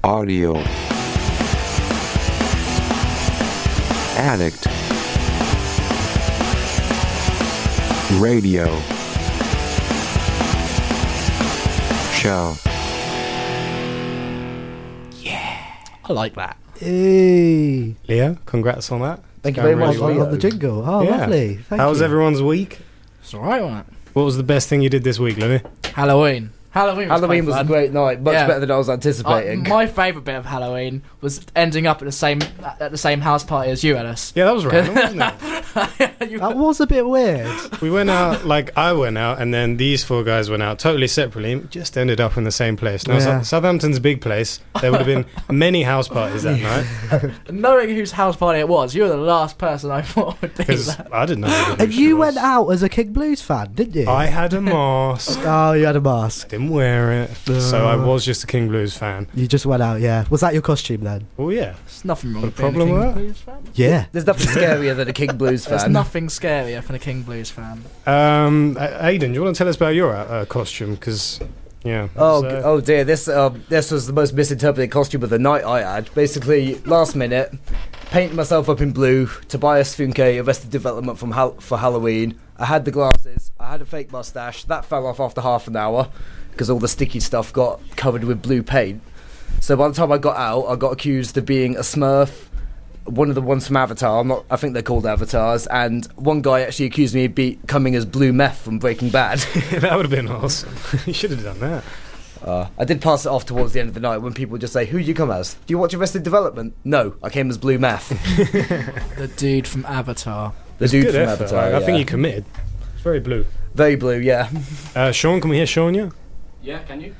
audio, addict, radio, show. I like that. Hey. Leo, congrats on that. Thank you Going very much. really I well. love the jingle. Oh, Yeah. lovely. Thank How you. was everyone's week? It's alright, wasn't it? What was the best thing you did this week, Louis? Halloween. Halloween was, Halloween was a fun. great night, much Yeah. better than I was anticipating. My favourite bit of Halloween was ending up at the same house party as you, Ellis. Yeah, that was random, wasn't it? You- That was a bit weird. We went out, like, I went out, and then these four guys went out totally separately, just ended up in the same place. Now, Yeah. Southampton's a big place. There would have been many house parties that night, Knowing whose house party it was, you were the last person I thought would be because there. I didn't know. who And she you was. went out as a King Blues fan, didn't you? I had a mask. Oh, you had a mask. Didn't wear it, so I was just a King Blues fan. You just went out, yeah. Was that your costume then? Oh yeah. There's nothing wrong Got a with being problem a King with that? Blues fan. Yeah. There's nothing scarier than a King Blues There's fan. nothing scarier than a King Blues fan. Aidan, do you want to tell us about your costume? Because, yeah. Oh dear! This was the most misinterpreted costume of the night I had. Basically, last minute, painted myself up in blue. Tobias Funke, Arrested Development for Halloween. I had the glasses. I had a fake mustache. That fell off after half an hour because all the sticky stuff got covered with blue paint. So by the time I got out, I got accused of being a Smurf. One of the ones from Avatar, I think they're called Avatars, and one guy actually accused me of becoming as Blue Meth from Breaking Bad. that would have been awesome. You should have done that. I did pass it off towards the end of the night when people just say, "Who do you come as? Do you watch Arrested Development?" No, I came as Blue Meth. The dude from Avatar. The It's dude good from effort. Avatar. I think yeah. you committed. It's very blue. Very blue, yeah. Sean, can we hear Sean? Yeah. Yeah, can you?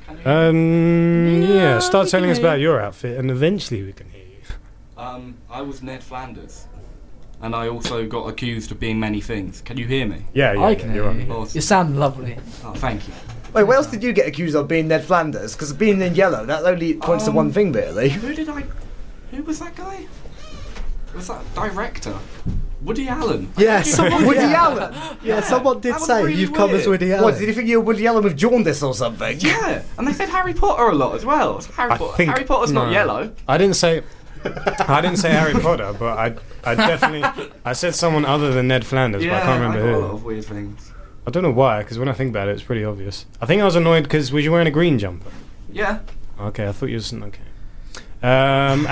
Yeah. Start telling us about your outfit, and eventually we can hear you. I was Ned Flanders, and I also got accused of being many things. Can you hear me? Yeah, I can you're hear right. you. Awesome. You sound lovely. Oh, thank you. Wait, what else did you get accused of being Ned Flanders? Because being in yellow, that only points to one thing, really. Who was that guy? Was that director? Woody Allen. Yeah, someone, Woody yeah. Allen! Yeah, someone did That was say really you've come as weird. Woody Allen. What, did you think you were Woody Allen with jaundice or something? Yeah, and they said Harry Potter a lot as well. I think- Harry Potter's no. not yellow. I didn't say Harry Potter, but I definitely I said someone other than Ned Flanders, but I can't remember got a who. lot of weird things. I don't know why, because when I think about it, it's pretty obvious. I think I was annoyed because was you wearing a green jumper? Yeah. Okay, I thought you was okay. And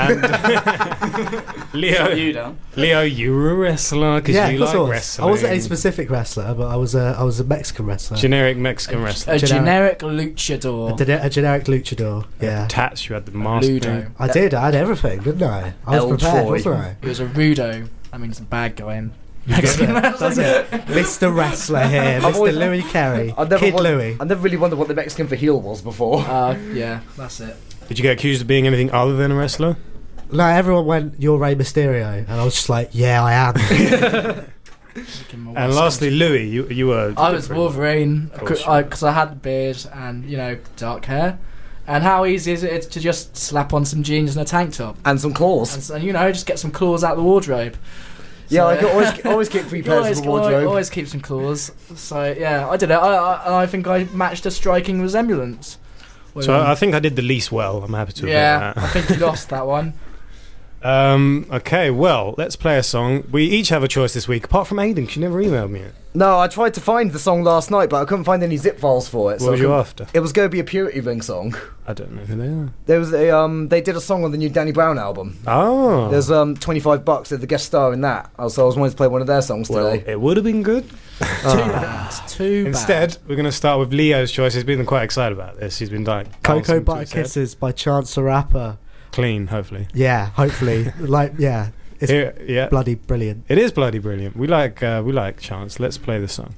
Leo, You down? Leo, you were a wrestler because Yeah, you of course like I was. wrestling. I wasn't a specific wrestler, but I was a Mexican wrestler. Generic Mexican wrestler. A Generic- generic luchador. A generic luchador. Yeah. Tats, you had the mask. Ludo. I did. I had everything, didn't I? I was El prepared, Troy. wasn't I? He was a rudo. That means a bad guy in That's Mexican it. wrestling. Mr. Wrestler here, I've Mr. always- Louis Carey, I never Kid won- Louis. I never really wondered what the Mexican for heel was before. Yeah, that's it. Did you get accused of being anything other than a wrestler? No, everyone went, "You're Rey Mysterio," and I was just like, "Yeah, I am." And lastly, Louis, you were. I was Wolverine Of course. because I had the beard and dark hair. And how easy is it to just slap on some jeans and a tank top And some claws. and just get some claws out of the wardrobe? Yeah, So, I could always keep 3 pairs of a wardrobe. always keep some claws. So yeah, I did it. I think I matched a striking resemblance. So I think I did the least well. I'm happy to admit yeah, that. I think you lost that one. Okay, well, let's play a song. We each have a choice this week, apart from Aidan, 'cause she never emailed me yet. No, I tried to find the song last night, but I couldn't find any zip files for it. What was I you couldn't- after? It was going to be a Purity Ring song. I don't know who they are. There was they did a song on the new Danny Brown album. Oh. There's $25. They're the guest star in that. So I was wanting to play one of their songs well, today. it would have been good. Too bad. Instead, we're going to start with Leo's choice. He's been quite excited about this. He's been like Cocoa dancing to Butter his head. Kisses by Chance the Rapper. Clean, hopefully. Yeah, hopefully. It's Here, yeah. bloody brilliant. It is bloody brilliant. We like Chance. Let's play the song.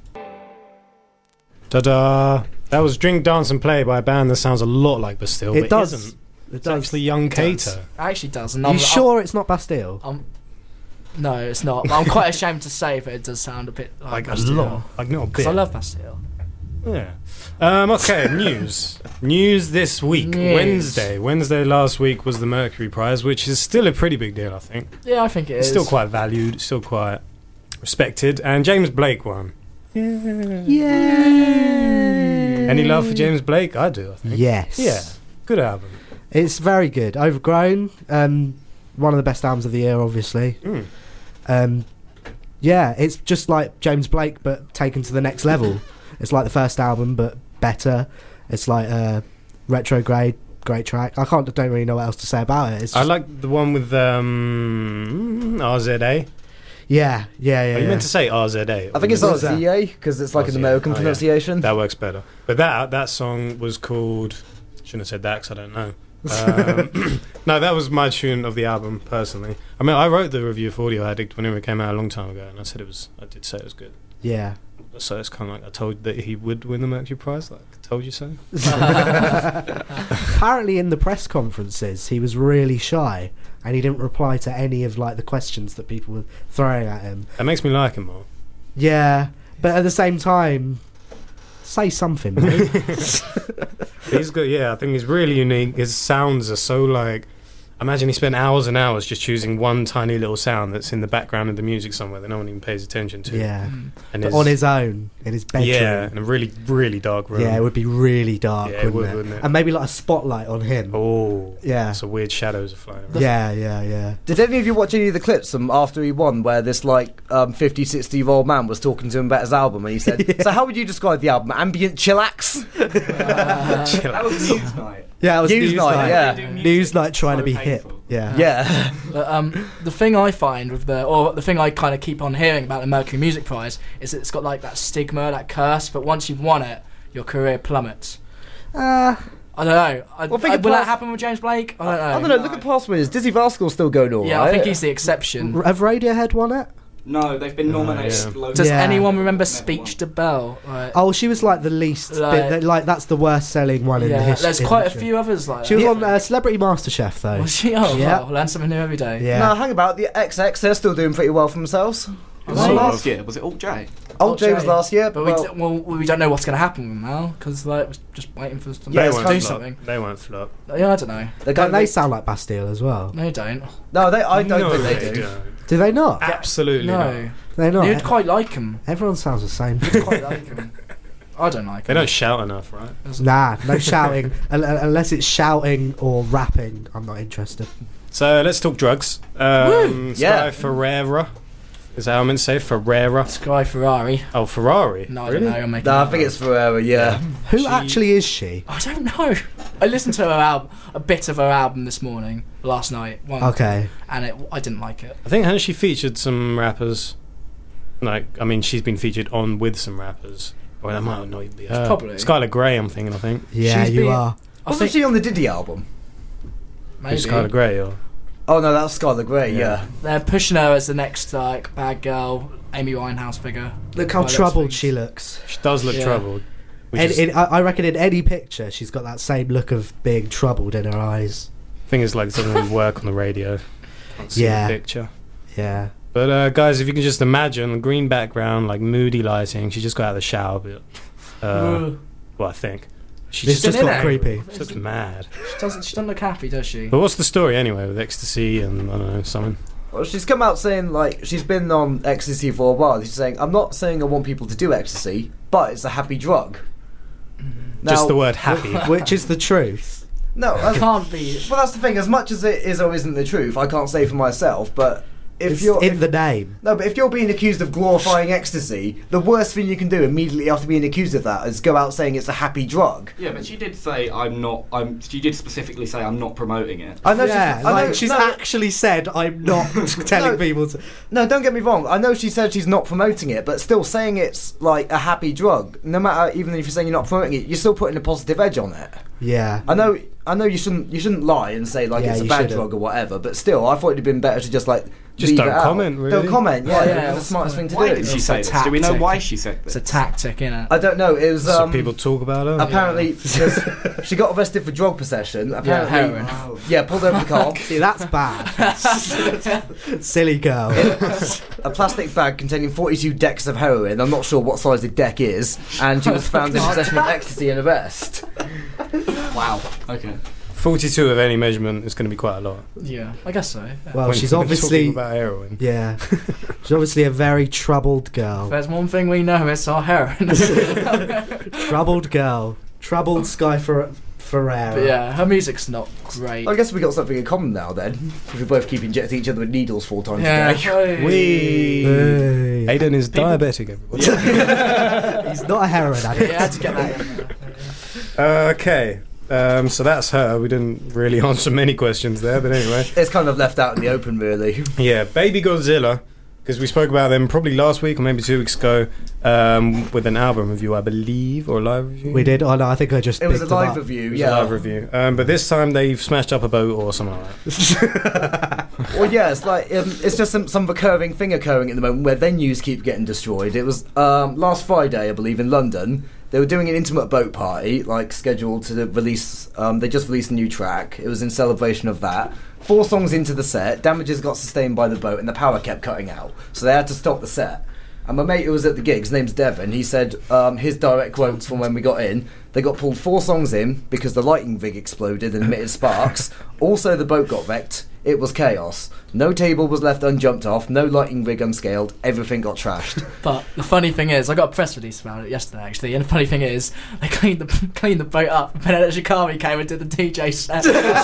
Ta-da! That was Drink, Dance and Play by a band that sounds a lot like Bastille, It but does. isn't. It It's does. actually Young It does. Cater. It actually does. And Are you sure it's not Bastille? No, it's not. I'm quite ashamed to say, but it does sound a bit like Like a Bastille. lot. Like not a bit. Because I love Bastille. Yeah. Okay, news. News this week. News. Wednesday last week was the Mercury Prize, which is still a pretty big deal, I think. Yeah, I think it It's is. still quite valued, still quite respected. And James Blake won. Yay! Any love for James Blake? I do, I think. Yes. Yeah. Good album. It's very good. Overgrown, one of the best albums of the year, obviously. Yeah, it's just like James Blake, but taken to the next level. It's like the first album, but better. It's like Retrograde, great track. I don't really know what else to say about it. It's just, I like the one with RZA. Yeah. Are you meant to say RZA? I think it's What is that? RZA because it's like an RZA. American Oh, yeah. pronunciation. That works better. But that song was called... Shouldn't have said that 'cause I don't know. No, that was my tune of the album, personally. I mean, I wrote the review for Audio Addict whenever it came out a long time ago, and I did say it was good. Yeah. So it's kind of like I told that he would win the Mercury Prize, like, told you so. Apparently in the press conferences he was really shy and he didn't reply to any of like the questions that people were throwing at him. That makes me like him more. Yeah, but at the same time, say something, mate. He's good, yeah, I think he's really unique. His sounds are so like... Imagine he spent hours and hours just choosing one tiny little sound that's in the background of the music somewhere that no one even pays attention to. Yeah, And but on his own in his bedroom. Yeah, in a really, really dark room. Yeah, it would be really dark, Yeah, it wouldn't, would, wouldn't it? And maybe like a spotlight on him. Oh, Yeah. so weird shadows are flying around. Yeah. Did any of you watch any of the clips from after he won where this like 50, 60-year-old man was talking to him about his album and he said, So how would you describe the album? Ambient chillax? That was news night. Yeah, it was News night, yeah. News night trying So to be painful. hip. Yeah. Yeah. But, the thing I find with the thing I kind of keep on hearing about the Mercury Music Prize is that it's got like that stigma, that curse. But once you've won it, your career plummets. I don't know. Well, think of will that past- happen with James Blake? I don't know. I don't know, look at past winners. Dizzy Rascal's still going all Yeah, right. I think he's the exception. Have Radiohead won it? No, they've been nominated. yeah. loads Does of Yeah. anyone remember Never Speech won. to Bell? Right. Oh, she was like the least. Like- Like that's the worst selling one in the yeah, history. there's quite a few others like She was that. on Celebrity MasterChef though. Was she? Oh, Yeah. wow, learn something new every day. Yeah. No, hang about. The XX, they're still doing pretty well for themselves. Was Right. it last year? Was it Alt J? Old J was Jay. last year, But but we don't know what's going to happen with them now because like we're just waiting for them Yeah, They it's to won't do flop. something. They won't flop. Yeah, I don't know. they're Don't going they sound like Bastille as well? No, don't. No, I don't No, think they do. don't. Do they not? Absolutely No, not. They're not. you'd quite like them. Everyone sounds the same. Quite like them. I don't like They them. don't shout enough, right? Nah, no shouting. Unless it's shouting or rapping, I'm not interested. So let's talk drugs. Yeah. Sky Ferreira. Is that how I'm meant to say? Ferreira. Sky Ferrari. Oh, Ferrari. No, I really? don't know. I'm making. No, I that think up. it's forever, yeah. Who She- actually is she? I don't know. I listened to her album, a bit of her album this morning, last night, Okay. and I didn't like it. I think hasn't she featured some rappers? Like, I mean, she's been featured on with some rappers. Or that might not even be her. Probably. Skylar Grey, I'm thinking. I think. Yeah, She's you been- are. I Wasn't think she on the Diddy album? maybe Who's Skylar Grey? Or Oh no, that was Skylar Grey, yeah. they're pushing her as the next like bad girl, Amy Winehouse figure. Look how By those troubled things. she looks. she does look Yeah. troubled. Which And is, I reckon in any picture, she's got that same look of being troubled in her eyes. thing is, like, it doesn't really work on the radio. Can't see Yeah. the picture. Yeah. But guys, if you can just imagine green background, like moody lighting. She just got out of the shower. But, well, I think she This just in got it. creepy. she looks mad. She doesn't look happy, does she? But what's the story anyway with ecstasy and I don't know something? Well, she's come out saying, like, she's been on ecstasy for a while. She's saying, I'm not saying I want people to do ecstasy, but it's a happy drug. Just the word happy. Which is the truth. No, It can't be. well, that's the thing. As much as it is or isn't the truth, I can't say for myself, but if It's you're... in if- the name. No, but if you're being accused of glorifying ecstasy, the worst thing you can do immediately after being accused of that is go out saying it's a happy drug. Yeah, but she did say she did specifically say I'm not promoting it. I know Yeah, I know, like she's no, actually said, I'm not telling No. people to. No, don't get me wrong. I know she said she's not promoting it, but still saying it's like a happy drug, no matter, even if you're saying you're not promoting it, you're still putting a positive edge on it. Yeah. I know you shouldn't lie and say like Yeah, it's a you bad shouldn't. drug or whatever, but still, I thought it'd been better to just like Just leave don't it out. comment, really. Don't comment. Yeah, Oh, yeah, that's the what's smartest the- thing to Why do. did she It's say a this? Do we know tactic. why she said It's this? a tactic, innit? I don't know. It was So people talk about her. apparently because she got arrested for drug possession. Apparently, heroin. yeah, pulled over the car. See, that's bad. Silly girl. A plastic bag containing 42 decks of heroin. I'm not sure what size the deck is, and she was found in possession of ecstasy and arrest. Wow. Okay. 42 of any measurement is going to be quite a lot. Yeah, I guess so. Yeah. Well, When she's we're obviously. talking about heroin. Yeah. She's obviously a very troubled If girl. there's one thing we know, it's our heroin. Troubled girl. Troubled Sky Ferrera. But yeah, her music's not great. I guess we got something in common now then. If we both keep injecting each other with needles 4 times Yeah. a day. Wee. Aiden is diabetic, everybody. He's not a heroin addict. Yeah, I had to get that in there. Okay. So that's her. We didn't really answer many questions there, but anyway. It's kind of left out in the open, really. Yeah, Baby Godzilla, because we spoke about them probably last week or maybe 2 weeks ago with an album review, I believe, or a live review. We did. Oh no, I think I just. It was a picked them live up. review, It was yeah. a live review. But this time they've smashed up a boat or something like that. Well, yeah, it's like it's just some recurring thing occurring at the moment where venues keep getting destroyed. It was last Friday, I believe, in London. They were doing an intimate boat party, like scheduled to release. They just released a new track. It was in celebration of that. 4 songs into the set, damages got sustained by the boat, and the power kept cutting out, so they had to stop the set. And my mate who was at the gig, his name's Devon, he said his direct quote from when we got in, they got pulled 4 songs in because the lighting rig exploded and emitted sparks. Also, the boat got wrecked. It was chaos. No table was left unjumped off, no lighting rig unscaled, everything got trashed. But the funny thing is, I got a press release about it yesterday, actually, and the funny thing is, they cleaned the boat up, and Benedict Shikari came and did the DJ set.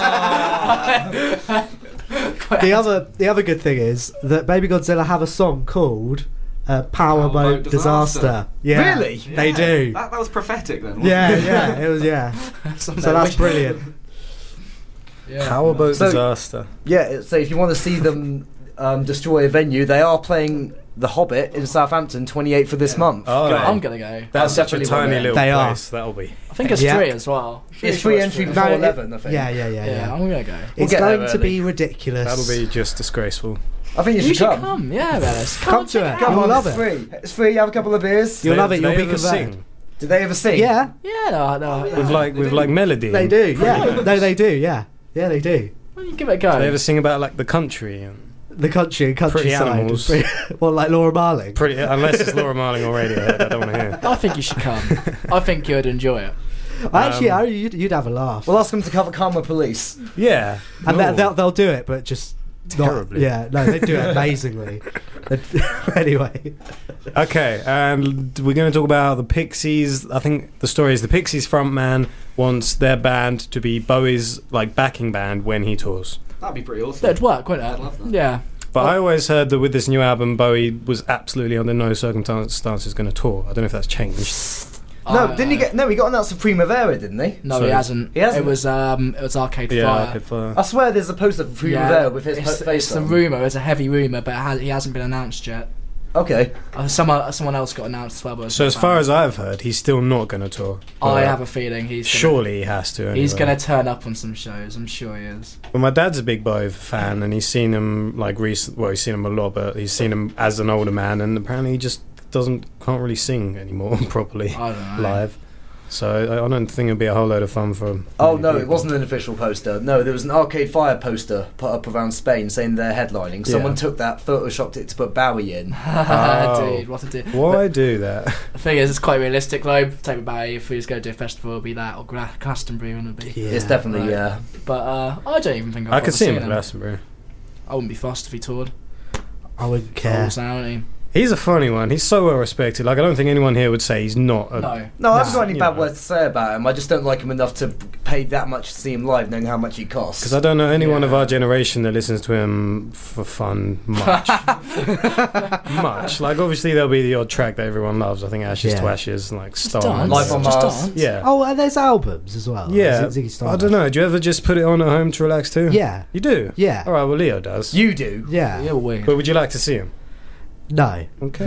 The other good thing is that Baby Godzilla have a song called Powerboat Disaster. Yeah, Really? They do. That was prophetic then. Wasn't Yeah, it? yeah, it was so that's brilliant. Yeah. Powerboat So- disaster. Yeah, so if you want to see them destroy a venue, they are playing The Hobbit in Southampton 28th of this month. Oh, I'm gonna go. that's such a definitely tiny one. little They are. place. That'll be. I think it's Yeah. free as well. It's free entry before No, 11, I think. Yeah, Yeah, I'm gonna go. We'll It's get going there to early. be ridiculous. That'll be just disgraceful. I think you You should should come. come, yeah, Dennis. Come to check it. Come You'll on, love it's it. free. It's free, you have a couple of beers. You'll love it. Do You'll they be ever converted. sing? Did they ever sing? Yeah, Yeah, no. With like melody. they do. Yeah, no, they do. Yeah, they do. Well, you give it a go. Do they ever sing about like the country? And The countryside. Pretty animals. Well, like Laura Marling. pretty, unless it's Laura Marling or Radiohead, I don't want to hear. I think you should come. I think you'd enjoy it. You'd have a laugh. We'll ask them to cover Karma Police. Yeah, And no. they'll do it, but just Terribly. Not, yeah, no, they do it amazingly. Anyway, Okay, and we're going to talk about the Pixies. I think the story is the Pixies frontman wants their band to be Bowie's like backing band when he tours. That'd be pretty awesome. That'd work, wouldn't it? I'd love that. Yeah. But I always heard that with this new album, Bowie was absolutely under no circumstances going to tour. I don't know if that's changed. No, didn't he get? No, he got announced for Primavera, didn't he? No, Sorry. he hasn't. He hasn't? It was Arcade Yeah, Fire. Arcade Fire. I swear, there's a poster for Primavera with his it's, face it's the on. rumour. It's a heavy rumour, but he hasn't been announced yet. Okay. Someone else got announced as well. But So as far as I've heard, he's still not going to tour. I But have a feeling he's gonna, surely he has to. he's anyway. going to turn up on some shows. I'm sure he is. Well, my dad's a big Bowie fan, and he's seen him like well, he's seen him a lot, but he's seen him as an older man, and apparently he just can't really sing anymore properly I don't know. live. So I don't think it'd be a whole load of fun for him. Oh no, it wasn't an official poster. No, there was an Arcade Fire poster put up around Spain saying they're headlining. Someone Yeah. took that, photoshopped it to put Bowie in. Oh. Dude, what a dude. Why do that? The thing is, it's quite realistic though. Take me back, if we was going to do a festival, it'd be that or Glastonbury, wouldn't it be? yeah. It's definitely Right. But I don't even think I I'd could see him at him. Glastonbury. I wouldn't be fussed if he toured. I wouldn't care. Personality. He's a funny one. He's so well respected. Like I don't think anyone here would say he's not. No. No, I haven't got any you bad know. words to say about him. I just don't like him enough to pay that much to see him live, knowing how much he costs. Because I don't know anyone of Yeah. our generation that listens to him for fun much. Much. Like, obviously, there'll be the odd track that everyone loves. I think Ashes to Yeah. Ashes, like Just Stars. dance. Life on Just Mars. dance. Yeah. Oh, and there's albums as well. Yeah. Ziggy I Stardust. don't know. Do you ever just put it on at home to relax too? Yeah, You do? yeah, All right, well, Leo does. You do. yeah. You're weird. But would you like to see him? No, Okay.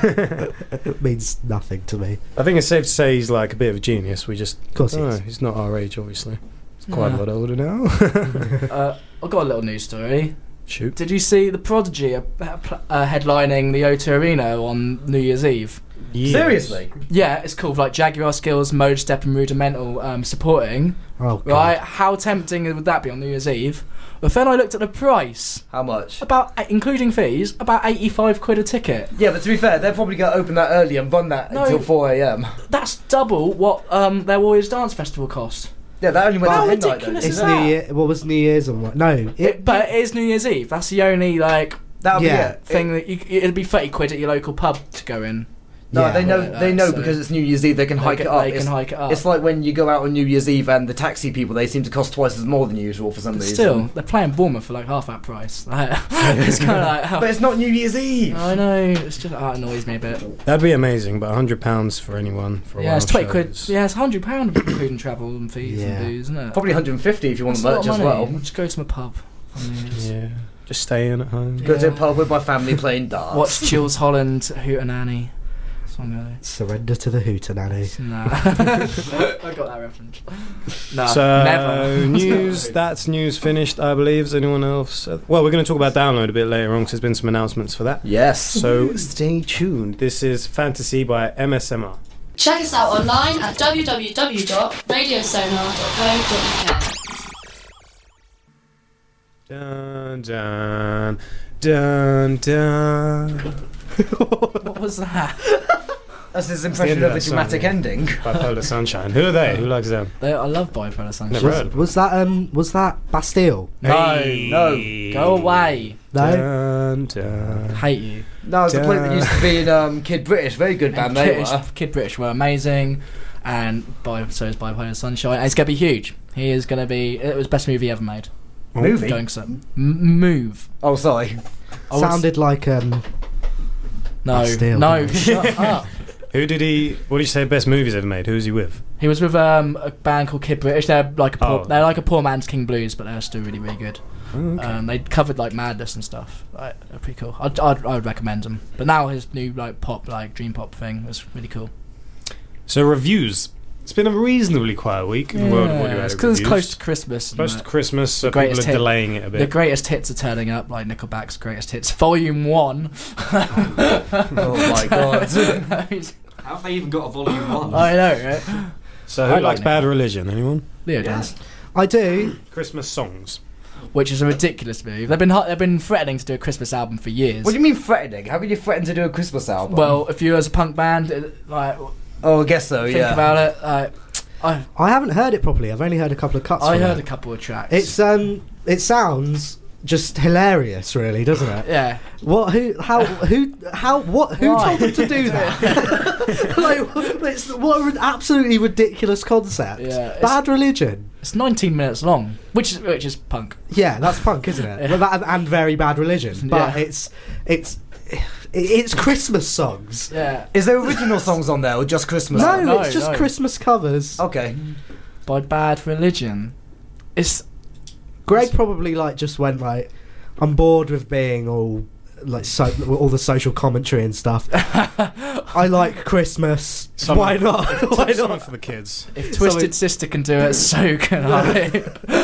it means nothing to me. I think it's safe to say he's like a bit of a genius. We just. Of course, don't he know. is. He's not our age, obviously. He's quite a Yeah. lot older now. I've got a little news story. Shoot. Did you see the Prodigy headlining the O2 Arena on New Year's Eve? Yes. Seriously? Yeah, it's called like Jaguar Skills, Mode Step, and Rudimental supporting. Oh, God. Right? How tempting would that be on New Year's Eve? But then I looked at the price, How much? about including fees, about £85 a ticket. Yeah, but to be fair, they're probably going to open that early and run that No. until 4 a.m. That's double what their Warriors Dance Festival cost. Yeah, that only went How to midnight though. ridiculous didn't It's is it? that? New Year. What was New Year's and what? No, But it is New Year's Eve. That's the only like That'll Yeah. be it. thing that it'd be £30 at your local pub to go in. No, Yeah. they know. Yeah, They know so because it's New Year's Eve. They can hike it up. They can hike it up. It's like when you go out on New Year's Eve and the taxi people, they seem to cost twice as more than usual for some But reason. still, they're playing Bournemouth for like half that price. Like, it's kind of like, But it's not New Year's Eve. I know, it's just that annoys me a bit. That'd be amazing, but £100 for anyone for a Yeah, it's one-off 20 show quid. is- Yeah, it's £100 food and travel and fees Yeah. and booze, isn't it? Probably 150 if you want That's the a lot merch of as money. well. Just go to my pub. on New Year's. Yeah, just staying at home. Go to a Yeah. pub with my family playing darts. Watch Jules Holland, Hootenanny. That's what I'm gonna Surrender to the Hootenanny. do. Nah. I got that reference. No, So never. news. That's news finished, I believe. Is anyone else? Well, we're going to talk about Download a bit later on because there's been some announcements for that. Yes. So stay tuned. This is Fantasy by MSMR. Check us out online at www.radiosonar.co.uk. Dun dun dun dun. What was that? That's his the impression end of of the that song, dramatic yeah. ending. Bipolar Sunshine. Who are they? Who likes them? I love Bipolar Sunshine. Never heard. Was that Bastille? No, no. Go away. No. Dun, dun. Hate you. No, it's the bloke that used to be in Kid British. Very good band they were. Kid British were amazing, and so is Bipolar Sunshine. And it's gonna be huge. He is gonna be. It was best movie ever made. Movie? Going so move. Oh, sorry. I was- Sounded like No, Bastille. no, shut up. Who did he? What did you say? Best movies ever made? Who's he with? He was with a band called Kid British. They're like a poor, Oh. they're like a poor man's King Blues, but they're still really, really good. Oh, okay. They covered like Madness and stuff. Like, they're pretty cool. I would recommend them. But now his new like pop, like dream pop thing was really cool. So reviews. It's been a reasonably quiet week in the world of audio. it's because it's close to Christmas. and Close to Christmas, so the people are greatest hit. delaying it a the bit. greatest hits are turning up, like Nickelback's Greatest Hits Volume 1. Oh my god. How have they even got a volume 1? I know, right? So I who like likes Nick. Bad Religion? Anyone? Leo does. I do. Christmas songs. Which is a ridiculous move. They've been threatening to do a Christmas album for years. What do you mean threatening? How can you threaten to do a Christmas album? Well, if you as a punk band, like oh, I guess so, think yeah. about it. Like, I haven't heard it properly. I've only heard a couple of cuts. I from heard it. a couple of tracks. It sounds just hilarious, really, doesn't it? yeah. What? Who? How? Who? How? What? Who Why? told them to do that? What an absolutely ridiculous concept. Yeah, it's- Bad Religion. It's 19 minutes long, which is punk. Yeah, that's punk, isn't it? Yeah. Well, that, and very Bad Religion. But Yeah. it's Christmas songs. Yeah. Is there original songs on there or just Christmas? No, No, it's just no. Christmas covers. Okay. By Bad Religion. It's Greg probably just went like, I'm bored with being all all the social commentary and stuff. I like Christmas. Some- Why not? Why Something not? for the kids. if Twisted Sister can do it, so can I.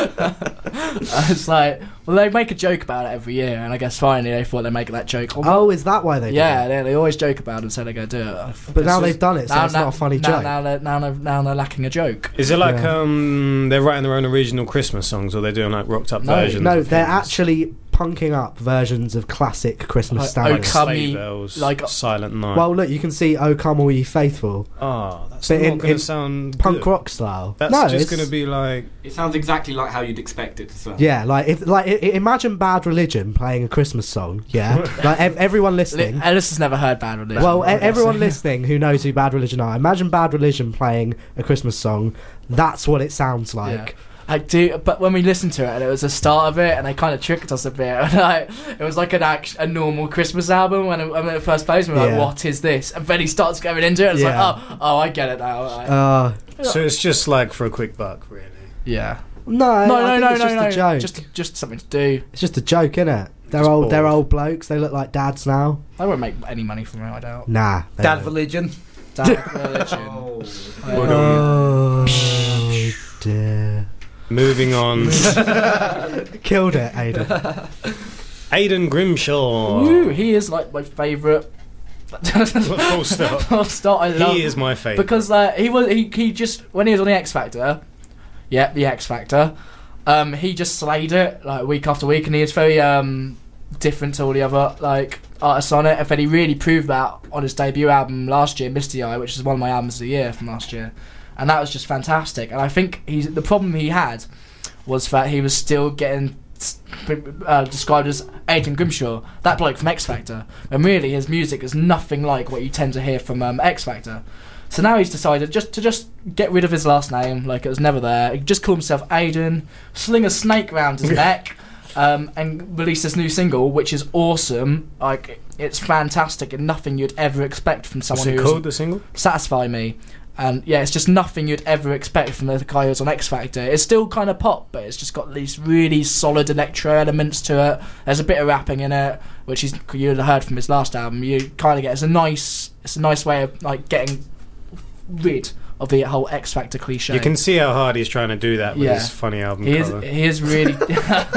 It's like, well, they make a joke about it every year, and I guess finally they thought they'd make that joke. Oh, is that why they did yeah, it? they always joke about it and say they're going to do it. But now they've done it, so it's not a funny joke. Now they're lacking a joke. Is it like Yeah. they're writing their own original Christmas songs, or they're doing like rocked up No, versions? No, of they're things? actually punking up versions of classic Christmas Like, standards. Come Sleigh Ye- Bells, like- Silent Night. Well, look, you can see "O Come All Ye Faithful" oh, that's but not in- going in to sound punk good. rock style. That's no, just it's- going to be like It sounds exactly like how you'd expect it to sound. Yeah, imagine Bad Religion playing a Christmas song. Yeah, like everyone listening. Ellis has never heard Bad Religion. Well, I guess. everyone listening who knows who Bad Religion are, imagine Bad Religion playing a Christmas song. That's what it sounds like. I do, but when we listened to it, and it was the start of it, and they kind of tricked us a bit. And it was like a normal Christmas album when it first plays. We were like, Yeah. "What is this?" And then he starts going into it. And it's Yeah. like, "Oh, I get it now." Like, so. It's just like for a quick buck, really. yeah. No, I think it's just a joke. Just something to do. It's just a joke, innit? They're Just old. They're bored. old blokes. They look like dads now. I won't make any money from it. I doubt. Nah. they Dad don't. Religion. Bad Religion. Oh dear. Moving on. Killed it, Aidan. Aidan Grimshaw. Ooh, he is like my favourite. Full stop. Full stop. I love He is my favourite. because he just when he was on the X Factor, the X Factor, he just slayed it like week after week, and he is very different to all the other like artists on it. And then he really proved that on his debut album last year, Misty Eye, which is one of my albums of the year from last year, and that was just fantastic. And I think the problem he had was that he was still getting described as Aidan Grimshaw, that bloke from X Factor, and really his music is nothing like what you tend to hear from X Factor. So now he's decided just get rid of his last name, like it was never there. He just call himself Aidan, sling a snake round his neck, and release this new single, which is awesome. Like it's fantastic and nothing you'd ever expect from someone What's it who's called, the single? Satisfy Me. And yeah, it's just nothing you'd ever expect from the guy who's on X Factor. It's still kind of pop, but it's just got these really solid electro elements to it. There's a bit of rapping in it, which you'd have heard from his last album. You kind of get it's a nice way of like getting rid of the whole X Factor cliche. You can see how hard he's trying to do that with his funny album cover. He is really he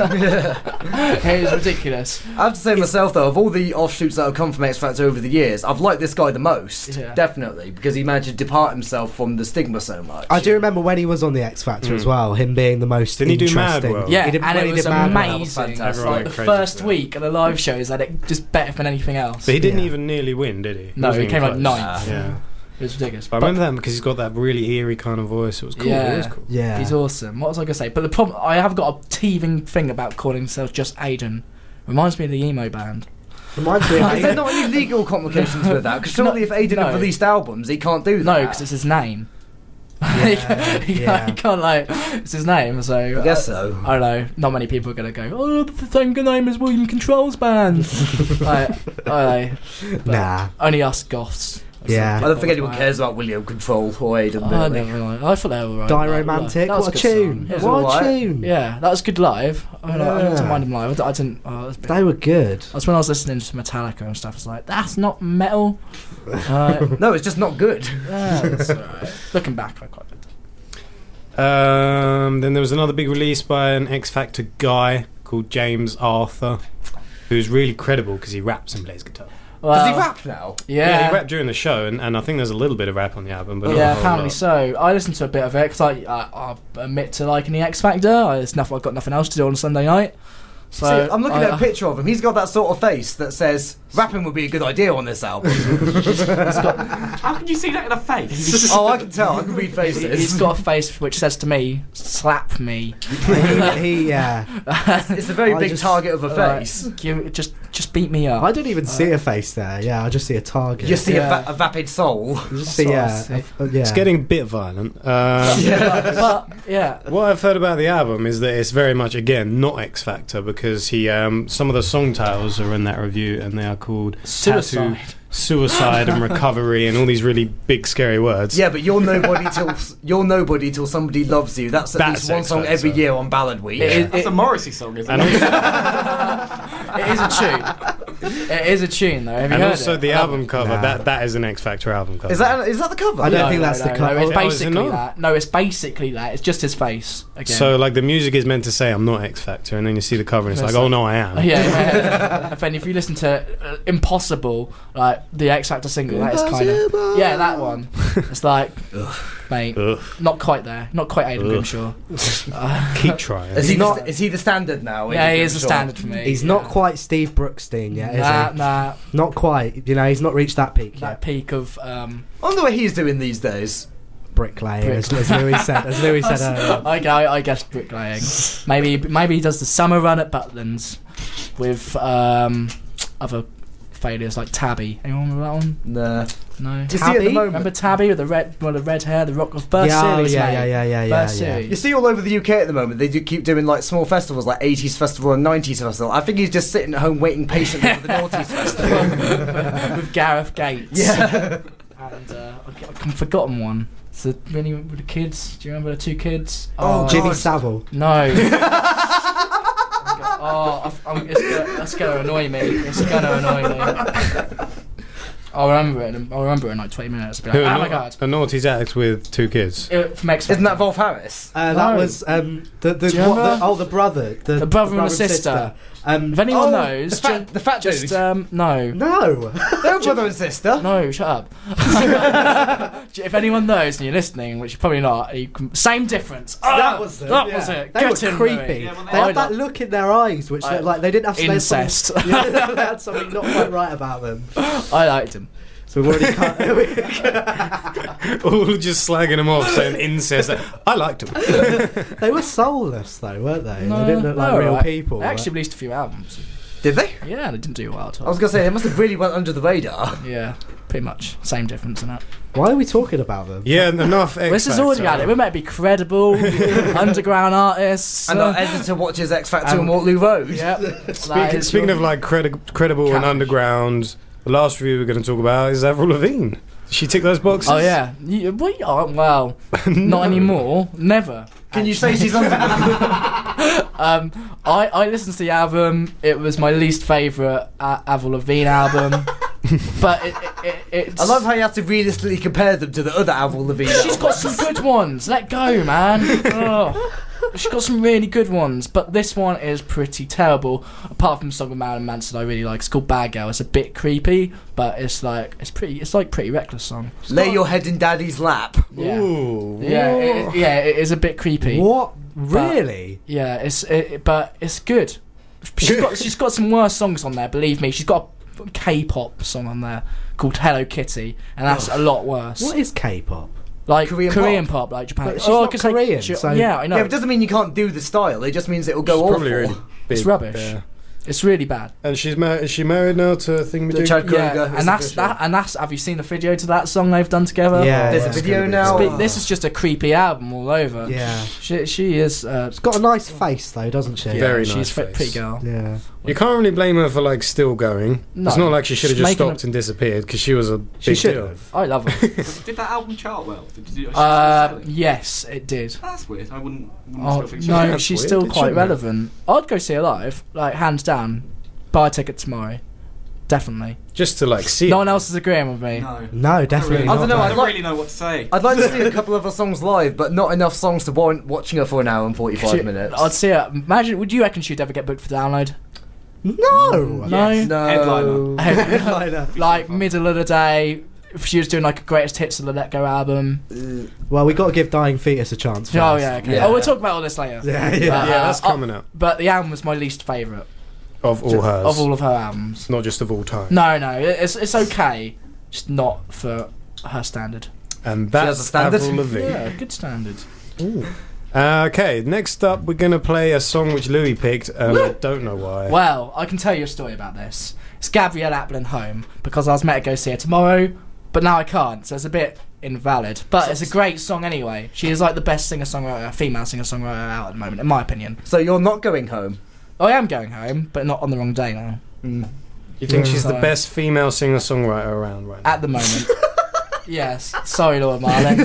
is ridiculous. I have to say myself though, of all the offshoots that have come from X Factor over the years, I've liked this guy the most, definitely, because he managed to depart himself from the stigma so much. I do remember when he was on the X Factor as well, him being the most Didn't he do interesting. Mad World? Yeah, He and it was amazing. Was fantastic. Like the Crazy first stuff. week of the live shows, had it just better than anything else. But he didn't Yeah. even nearly win, did he? No, Wasn't he came like close. ninth. Yeah. It was ridiculous. But I remember that because he's got that really eerie kind of voice. It was cool. Yeah. It was cool. Yeah. He's awesome. What was I going to say? But the problem, I have got a teething thing about calling himself just Aidan. Reminds me of the emo band. Reminds me Is of there not any legal complications with that? Because surely if Aidan had released albums, he can't do that. No, because it's his name. Yeah. He can't like it's his name. So I guess so. I don't know. Not many people are going to go. Oh, the same name as William Control's band. I don't know. But Nah. Only us goths. Yeah. I don't think anyone cares about William Control or Aidan. I Really. never mind. I thought they were alright. Diromantic, That was what a good tune! song. Yeah. What a Alright. tune! Yeah, that was good live. I Yeah. didn't mind them live. I didn't. Oh, that was a bit- They were good. That's when I was listening to Metallica and stuff. It's like that's not metal. No, it's just not good. Yeah, that's alright. Looking back, I quite liked it. Then there was another big release by an X Factor guy called James Arthur, who's really credible because he raps and plays guitar. Does he rap now? Yeah, he rapped during the show, and I think there's a little bit of rap on the album, but not a yeah, whole apparently lot. so. I listened to a bit of it because I admit to liking the X Factor. I've got nothing else to do on a Sunday night. So See, I'm looking at a picture of him. He's got that sort of face that says rapping would be a good idea on this album. How can you see that in a face? Oh, I can tell. I can read faces. He's got a face which says to me, "Slap me." Yeah. It's a very I big just- target of a face. Just beat me up. I don't even see a face there. Yeah, I just see a target. You see Yeah. a vapid soul. You just see, yeah. Yeah. It's getting a bit violent. But yeah, What I've heard about the album is that it's very much, again, not X Factor, because he some of the song titles are in that review, and they are called Suicide. Tattoo, Suicide and Recovery, and all these really big, scary words. Yeah, but you're nobody till somebody loves you. That's at That's least one X song Factor. every year on Ballad Week. That's a Morrissey song, isn't And it? it is a tune. It is a tune though. Have you And heard also it? the I love album it. cover, Nah. that is an X Factor album cover. Is that the cover? I don't think that's the No, cover. it's Oh, is it basically not? that. No, it's basically that. It's just his face again. So, like, the music is meant to say, I'm not X Factor, and then you see the cover, and it's It's like, oh like- no, I am. yeah. And if you listen to Impossible, like the X Factor single, that is kind of that one. It's like, mate, Ugh. not quite there, not quite Aidan Ugh. Grimshaw. Keep trying. Is he, not- is he the standard now? Yeah, he is the Sure. standard for me. He's not quite Steve Brookstein yet, is he? Nah, Not quite. You know, he's not reached that peak that yet. peak of I wonder what he's doing these days. Bricklaying, as Louis said. As Louis said earlier. I guess bricklaying. Maybe he does the summer run at Butlins with other failures like Tabby. Anyone remember that one? Nah. No. You see at the Tabby? moment. Remember Tabby with the red hair, the rock of first series, mate. yeah. First series. You see all over the UK at the moment, they do keep doing like small festivals like 80s Festival and 90s Festival. I think he's just sitting at home waiting patiently for the Noughties Festival. with Gareth Gates. Yeah. And I've forgotten one. It's the really with the kids. Do you remember the two kids? Oh, Jimmy God. Savile. No. That's gonna annoy me. It's gonna annoy me. I'll remember it. I'll remember it in like 20 minutes. I'll be like, oh my god. A naughty's addict with two kids. From X Isn't that Factor. Volf Harris? That No. was the Do you remember? the brother. The brother and the sister. If anyone knows, the fat dude. just no. No. They're brother and sister. No, shut up. If anyone knows and you're listening, which you're probably not, same difference. That was them, That yeah. was it. They Get were in, creepy. Louis. Yeah, well, They I had that know. look in their eyes, which they didn't have. They had Incest. something- yeah, they had something not quite right about them. I liked him. So we've already cut. All just slagging them off, saying incest. I liked them. They were soulless though, weren't they? No, They didn't look like they were real alright. people. They actually released a few albums. Did they? Yeah, they didn't do well at I all. was gonna say they must have really went under the radar. Yeah, pretty much same difference in it. Why are we talking about them? Yeah, enough. X This is already Factor. at it. We might be credible underground artists. And our editor watches X Factor and Waterloo Road. Yeah. Speaking of like credible and Cash. underground, the last review we're going to talk about is Avril Lavigne. She tick those boxes? Oh yeah. We are well. Not anymore. Never. Can you say she's underground? I listened to the album. It was my least favourite Avril Lavigne album. But it's. I love how you have to realistically compare them to the other Avril Lavigne. She's got some good ones. Let go, man. Ugh. She's got some really good ones, but this one is pretty terrible. Apart from Song of Marilyn Manson, I really like. It's called Bad Girl. It's a bit creepy, but it's like pretty reckless song. Lay your head in Daddy's lap. Yeah, Ooh. it is a bit creepy. What? Really? Yeah, but it's good. She's got some worse songs on there. Believe me, she's got a K-pop song on there called Hello Kitty, and that's a lot worse. What is K-pop? Like Korean pop, like Japan. But she's not 'cause Korean, so- yeah, I know. Yeah, but it doesn't mean you can't do the style. It just means it will go She's awful. probably really big. It's rubbish. Yeah. It's really bad. And she's married. Is she married now to Thingamajig? Chad Kroeger. Yeah, is and that's official. that. And that's. Have you seen the video to that song they've done together? Yeah, There's yeah. a video It's now. gonna be This is just a creepy album all over. Yeah. She is. She's got a nice face though, doesn't she? Yeah, Very she's nice a face. pretty girl. Yeah. You can't really blame her for like still going. No. It's not like she should have She's just making stopped and disappeared because she was a She big should deal. have. I love her. Did that album chart well? Did Yes, it did. That's weird. I wouldn't Oh, still think she no, That's she's weird. still It quite shouldn't have. relevant. I'd go see her live, like hands down. Buy a ticket tomorrow, definitely. Just to like see. No it. one else is agreeing with me. No. No, definitely I not. don't know, I I'd don't like- really know what to say. I'd like to see a couple of her songs live, but not enough songs to warrant watching her for an hour and 45 minutes. I'd see her. Imagine, would you reckon she'd ever get booked for Download? No. No. No. Headliner. Like middle of the day, if she was doing like a greatest hits of the Let Go album. Well, we got to give Dying Fetus a chance. First. Oh yeah, okay. Yeah. Oh, we'll talk about all this later. Yeah, yeah. But, Yeah, that's coming up. But the album was my least favourite Of all hers. of all of her albums. Not just of all time. No, it's okay, just not for her standard. And has that's a standard? Avril Lavigne. Yeah, good standard. Okay, next up we're going to play a song which Louis picked, and I don't know why. Well, I can tell you a story about this. It's Gabrielle Aplin Home, because I was meant to go see her tomorrow, but now I can't, so it's a bit invalid. But it's a great song anyway. She is like the best singer-songwriter, female singer-songwriter out at the moment, in my opinion. So you're not going home? I am going home, but not on the wrong day now. You think she's the Sorry. best female singer-songwriter around right now? At the moment. Yes. Sorry, Laura Marling.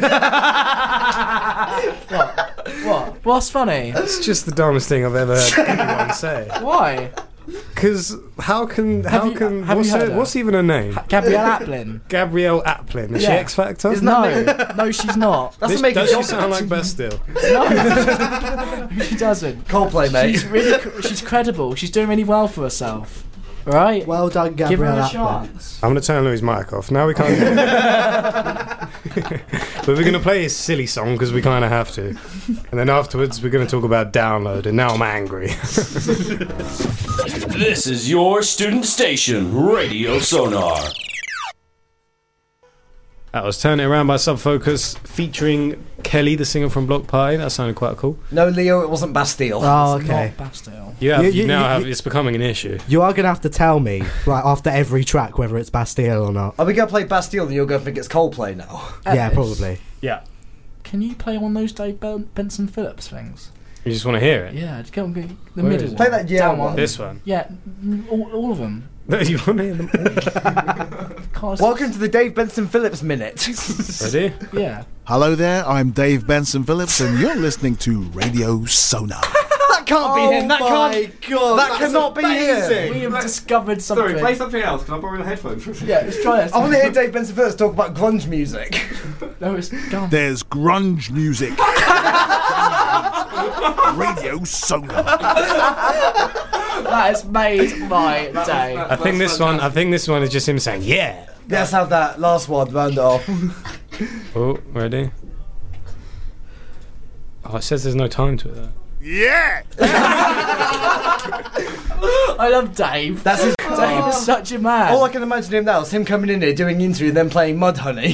What? What's funny? That's just the dumbest thing I've ever heard anyone say. Why? Because how can Have you heard her? what's even her name? Gabrielle Aplin. Gabrielle Aplin. Is she Yeah. X Factor? No, she's not. That's This, make does it she job. sound like Bastille? No, she doesn't. Coldplay, mate. She's really, she's credible. She's doing really well for herself. Right? Well done, Give her Gabrielle a Aplin. chance. I'm going to turn Louis' mic off. Now we can't do it. But we're going to play his silly song because we kind of have to. And then afterwards we're going to talk about Download, and now I'm angry. This is your student station, Radio Sonar. That was Turn It Around by Subfocus, featuring Kelly, the singer from Block Party. That sounded quite cool. No, Leo, it wasn't Bastille. Oh, It's okay. not Bastille. You- Now you- have it's becoming an issue. You are going to have to tell me, like, after every track, whether it's Bastille or not. Are we going to play Bastille and you're going to think it's Coldplay now? Yeah, Ellis, probably. Yeah. Can you play one of those Dave Benson Phillips things? You just want to hear it? Yeah, go on, go the Where middle is one. it? Play that yeah Down one. This one. Yeah, all of them. No, you want to hear them all? Welcome to the Dave Benson Phillips Minute. Ready? Yeah. Hello there, I'm Dave Benson Phillips, and you're listening to Radio Sonar. That can't be him. That can't. God, That cannot be him. We have discovered something. Sorry, play something else. Can I borrow your headphones for a second? Yeah, let's try this. I want to hear Dave Benson Phillips talk about grunge music. No, it's gone. There's grunge music. Radio Sonar. That has made my day. I think this one is just him saying, yeah. Let's have that last one round it off. Oh, ready? Oh, it says there's no time to it though. Yeah! I love Dave. That's his. Dave Dave is such a man. All I can imagine him now is him coming in here doing the interview and then playing Mudhoney.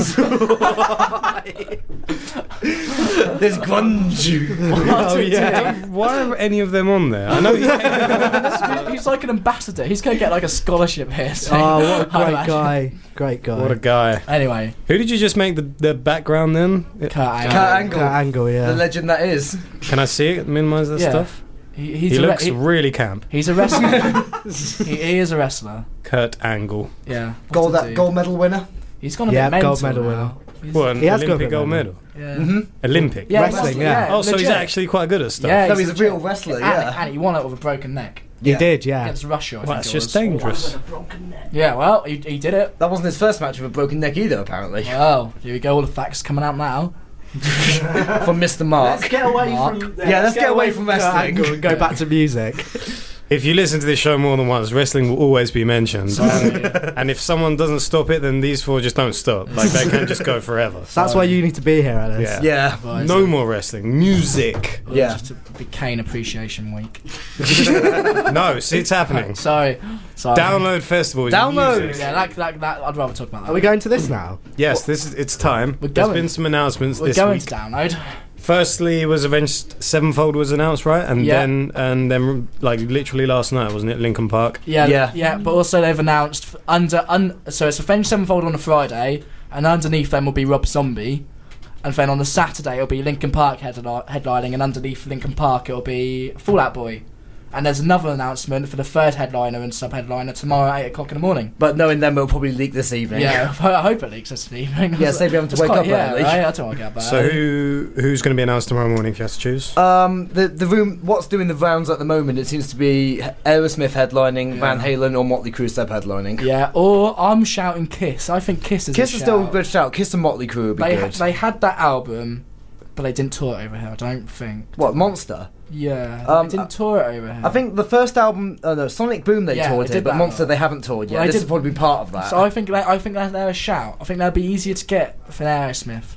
There's grunge. Oh yeah. Why are any of them on there? I know He's like an ambassador. He's going to get like a scholarship here. So Oh, what a great guy. Great guy. What a guy. Anyway, Who did you just make the background then? Kurt Angle. Kurt Angle. Kurt Angle, yeah. The legend that is. Can I see it? Minimize that Yeah. stuff. He's He a looks he- really camp. He's a wrestler. he is a wrestler. Kurt Angle. Yeah. What's it do? Gold medal winner. He's gone a Yeah, bit mental gold medal now. winner. He's- What, an He has got a Olympic bit gold medal. medal? Yeah. Mm-hmm. Olympic? Yeah, Wrestling, yeah. Oh, so he's legit. actually quite good at stuff. Yeah, No, he's a legit. real wrestler, And- yeah. And he won it with a broken neck He Yeah. did, yeah. against Russia. I Well, think that's it just was. dangerous. Yeah, well, he did it. That wasn't his first match with a broken neck either, apparently. Well, here we go. All the facts coming out now. From Mr. Mark. get away Mark. Yeah, let's get away from Kurt wrestling. Angle and go back to music. If you listen to this show more than once, wrestling will always be mentioned. And if someone doesn't stop it, then these four just don't stop. Like, they can't just go forever. That's why you need to be here, Alice. Yeah. Yeah. Right, No so- more wrestling. Music. Yeah. Just a big Kane Appreciation Week. No, see, it's happening. Sorry. Download Festival. is Download. music. Yeah, that. I'd rather talk about that. Are we going to this now? Yes, it's time. We're There's going. been some announcements We're this going week. to download. Firstly, was Avenged Sevenfold was announced, right? And Yeah. then like literally last night, wasn't it? Linkin Park. Yeah. But also they've announced so it's Avenged Sevenfold on a Friday, and underneath them will be Rob Zombie, and then on the Saturday it'll be Linkin Park headlining, and underneath Linkin Park it'll be Fall Out Boy. And there's another announcement for the third headliner and sub-headliner tomorrow at 8 o'clock in the morning. But knowing them, it'll probably leak this evening. Yeah, I hope it leaks this evening. Yeah, save you having to It's wake quite- up yeah, early. right? I don't want to get up So early. who's going to be announced tomorrow morning if you have to choose? The room. What's doing the rounds at the moment? It seems to be Aerosmith headlining, Yeah. Van Halen, or Motley Crue sub headlining. Yeah, or I'm shouting Kiss. I think Kiss is Kiss a is still a shout. good shout. Kiss and Motley Crue would be good. They had that album, but they didn't tour it over here, I don't think. What, Monster? Yeah, they didn't tour it over here. I think the first album, no, Sonic Boom they Yeah, toured they here, did but that. Monster they haven't toured yet. Well, they This did- would probably be part of that. So I think they're a shout. I think they'll be easier to get for Aerosmith.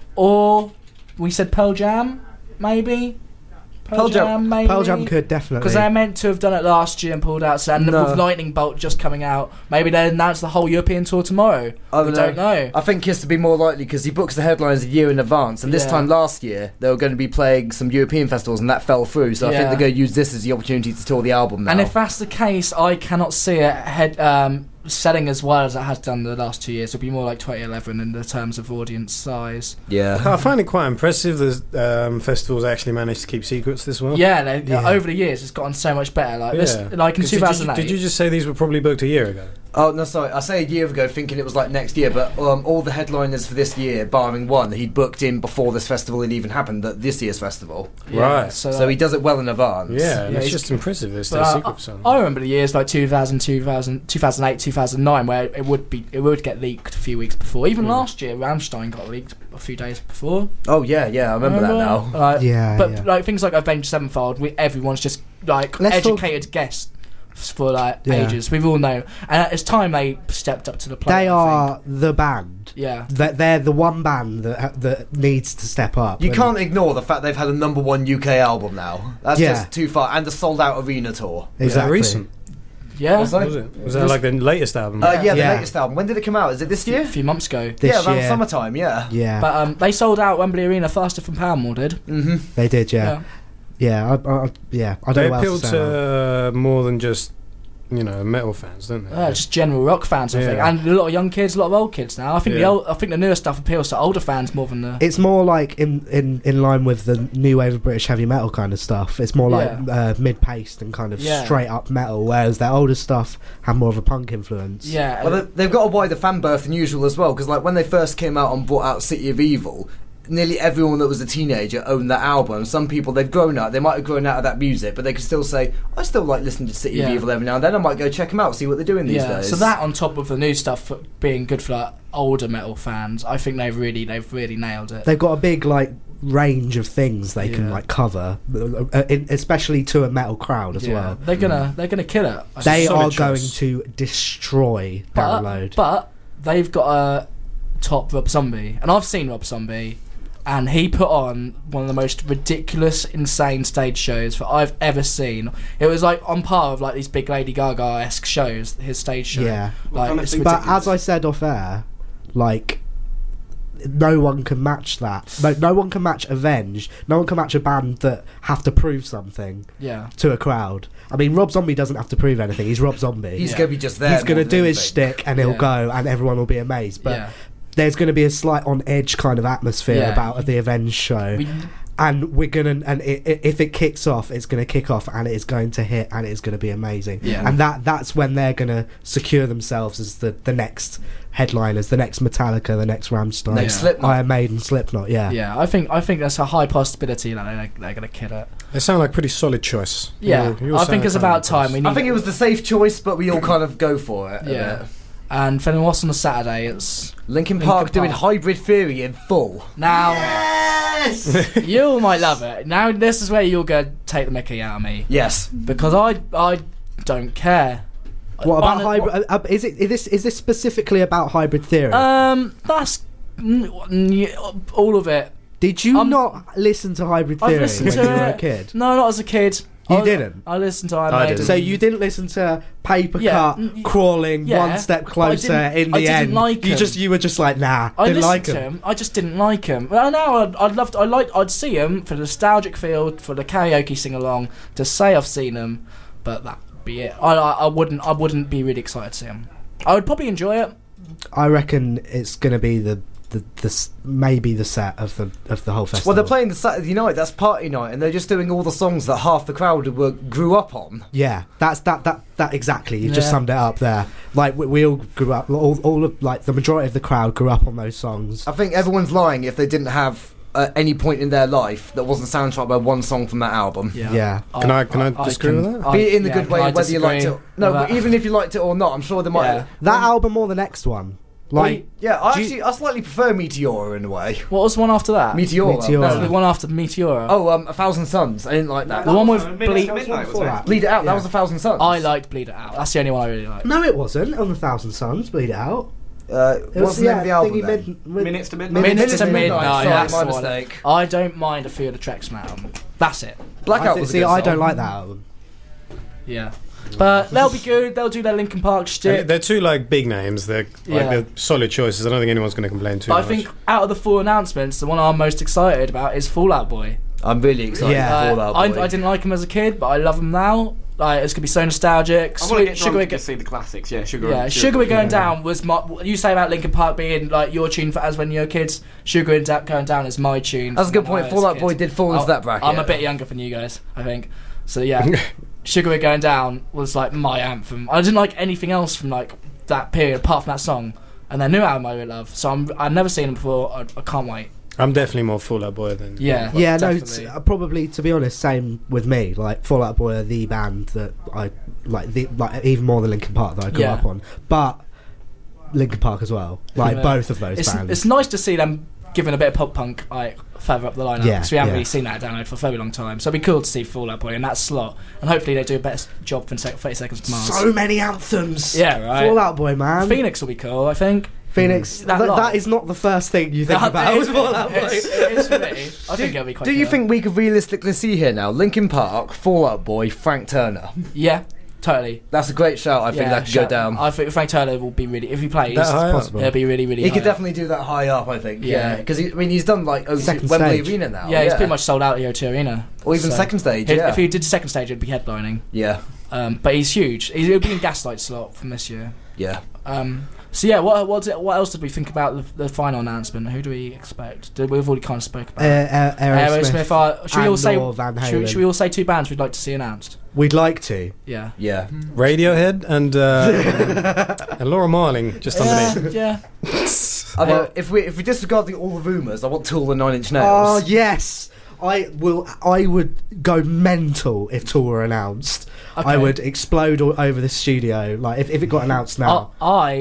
Or we said Pearl Jam, maybe. Pearl Jam- maybe. Pearl Jam could definitely. Because they're meant to have done it last year and pulled out. So, and No. with Lightning Bolt just coming out, maybe they announce the whole European tour tomorrow. I We don't know. I think Kiss would be more likely because he books the headlines a year in advance, and this Yeah. time last year they were going to be playing some European festivals, and that fell through. So I think Yeah. they're going to use this as the opportunity to tour the album now. And if that's the case, I cannot see it selling as well as it has done the last 2 years. It'll be more like 2011 in the terms of audience size. yeah, I find it quite impressive that festivals actually managed to keep secrets this well. Yeah, Yeah. over the years it's gotten so much better. Like this, Yeah. like in 'Cause did you- 2008. Did you just say these were probably booked a year ago? Oh no, sorry. I say a year ago, thinking it was like next year, but all the headliners for this year, barring one, he'd booked in before this festival had even happened. At this year's festival, Yeah, Right. so he does it well in advance. Yeah, Yeah, it's he's- just impressive. They stay But secret. So. I remember the years like 2000, 2008, 2009, where it would get leaked a few weeks before. Even last year, Rammstein got leaked a few days before. Oh yeah, I remember that now. Like, Yeah, but yeah. like things like Avenged Sevenfold, everyone's just like Let's talk- educated guests for like Yeah. ages. We've all known, and it's time they stepped up to the plate. They I are the band. think. Yeah. They're the one band that needs to step up. You And can't ignore the fact they've had a #1 UK album now. That's Yeah. just too far, and a sold-out arena tour. exactly. recent. Yeah. Was that? Was it? Was that like the latest album? Yeah, the Yeah. latest album. When did it come out? Is it this year? A few months ago. This yeah, around year. summertime. Yeah. Yeah, But they sold out Wembley Arena faster than Paramore did. Mm-hmm. they did. Yeah, yeah. I don't They know what appeal else to say now. to more than just metal fans, don't they? Just general rock fans, I think, Yeah. and a lot of young kids, a lot of old kids now. I think Yeah. I think the newer stuff appeals to older fans more than the. It's more like in line with the new wave of British heavy metal kind of stuff. It's more like mid-paced and kind of Yeah. straight up metal, whereas their older stuff had more of a punk influence. Yeah. Well, they've got a wider fan birth than usual as well, because like when they first came out and brought out City of Evil, nearly everyone that was a teenager owned that album. Some people, they've grown out, they might have grown out of that music, but they can still say, I still like listening to City of Yeah. Evil every now and then. I might go check them out, see what they're doing these days. So that on top of the new stuff for being good for like, older metal fans, I think they've really nailed it. They've got a big like range of things they can Yeah. like cover, especially to a metal crowd as well. They're gonna kill it. They solid are going choice. to destroy Download. But they've got a top Rob Zombie, and I've seen Rob Zombie, and he put on one of the most ridiculous, insane stage shows that I've ever seen. It was like on par of like these big Lady Gaga-esque shows, his stage show. Yeah. Like, it's But ridiculous. as I said off air, like, no one can match that. No one can match Avenged. No one can match a band that have to prove something Yeah. to a crowd. I mean, Rob Zombie doesn't have to prove anything. He's Rob Zombie. He's going to be just there. He's going to more do than his anything. shtick, and he'll Yeah. go, and everyone will be amazed. But Yeah. there's going to be a slight on edge kind of atmosphere Yeah. about the Avenged show. And we're gonna, if it kicks off, it's gonna kick off, and it is going to hit, and it is gonna be amazing. Yeah. And that's when they're gonna secure themselves as the next headliners, the next Metallica, the next Rammstein, Next Slipknot. Iron Maiden, Slipknot. Yeah. Yeah, I think there's a high possibility that they're going to kill it. They sound like a pretty solid choice. Yeah, I think it's about time. We need I think it was the safe choice, but we all kind of go for it. a Yeah. bit. And then what's on the Saturday? It's Linkin Park doing Park. Hybrid Theory in full. now. You might love it. Now this is where you're going to take the mickey out of me Yes. because I don't care. What about One- hybrid? Is this specifically about Hybrid Theory? That's all of it. Did you not listen to Hybrid I've Theory listened when to you were a it. kid? No, not as a kid. You didn't? I listened to Iron I Maiden. didn't. So you didn't listen to Paper Yeah, Cut, Crawling, yeah, One Step but I Closer didn't- in the I didn't end. like you him. were just like, nah, I didn't listened like to him. him. I just didn't like him. Well, now I'd see him for the nostalgic feel, for the karaoke sing along, to say I've seen him, but that'd be it. I wouldn't be really excited to see him. I would probably enjoy it. I reckon it's going to be the maybe the set of the whole festival. Well, they're playing the Saturday night. That's party night, and they're just doing all the songs that half the crowd grew up on. Yeah, that's that exactly. You just Yeah. summed it up there. Like we all grew up. All of like the majority of the crowd grew up on those songs. I think everyone's lying if they didn't have any point in their life that wasn't soundtracked by one song from that album. Yeah. Can I disagree with that? Be it in the good way, whether you liked it. No, with but that. even if you liked it or not, I'm sure they might. Yeah. That album or the next one. Like, Yeah, I slightly prefer Meteora in a way. What was the one after that? Meteora. Meteora. No, the one after Meteora. Oh, A Thousand Suns. I didn't like that. the one with Bleed. Bleed It Out. That was A Thousand Suns. I liked Bleed It Out. That's the only one I really liked. no, it wasn't on the Thousand Suns. Bleed It Out. What's the name of the album then? Minutes to Midnight. Minutes to Midnight. Sorry, That's my the one. mistake. I don't mind a few of the tracks from that album. That's it. Blackout was a See, good I song. don't like that album. Yeah. But they'll be good. They'll do their Linkin Park shtick. They're two like big names. They're Yeah. solid choices. I don't think anyone's going to complain too But I much. think out of the four announcements, the one I'm most excited about is Fall Out Boy. I'm really excited Yeah. for Fall Out Boy. I didn't like him as a kid, but I love him now. Like, it's gonna be so nostalgic. I want to get Sugar drunk We're to see the classics. Yeah, Sugar. yeah, Sugar We're Going Down was my. You say about Linkin Park being like your tune for as when you were kids. Sugar We're Going Down is my tune. That's a good from when point. I was Fall a Out kid. Boy did fall into that bracket. I'm a bit younger than you guys, I think. So yeah, Sugar We're Going Down was like my anthem. I didn't like anything else from like that period apart from that song. And their new album I really love. So I've never seen them before. I can't wait. I'm definitely more Fall Out Boy than Yeah. Yeah, no, definitely. probably to be honest, same with me. Like Fall Out Boy are the band that I like, even more than Linkin Park that I grew Yeah. up on. But Linkin Park as well, like Yeah. both of those It's bands. nice to see them giving a bit of pop punk like further up the lineup. Yeah, because we haven't yeah. really seen that download for a very long time. So it'd be cool to see Fall Out Boy in that slot, and hopefully they do a better job than 30 Seconds to Mars. So many anthems. Yeah, right. Fall Out Boy, man. Phoenix will be cool, I think. Phoenix. That That lot. is not the first thing you think about. It is, Fall Out Boy. it is for me. I think it'll be quite Do you cool. think we could realistically see here now Linkin Park, Fall Out Boy, Frank Turner? Yeah, totally. That's a great shout. I think Yeah, that could go down. I think Frank Turner will be really, if he plays, That high up? possible. it'll be really, really He high could up. definitely do that high up, I think. Yeah. Yeah, because he's done like Second Wembley stage. Arena now. Yeah, he's pretty much sold out at O2 Arena. Or even So, second stage. If Yeah, he did second stage, it'd be headlining. yeah, But he's huge. He'll be in Gaslight slot from this year. yeah. So yeah, what else did we think about the final announcement? Who do we expect? We've already kind of spoke about Aerosmith. Should we all say? and/or Van Halen. Should we all say two bands we'd like to see announced? We'd like to. Yeah. Yeah. Radiohead and Laura Marling just underneath. Yeah. I know, if we disregard all the rumours, I want Tool and Nine Inch Nails. Oh yes, I would go mental if Tour were announced. Okay. I would explode all over the studio. Like if it got announced now.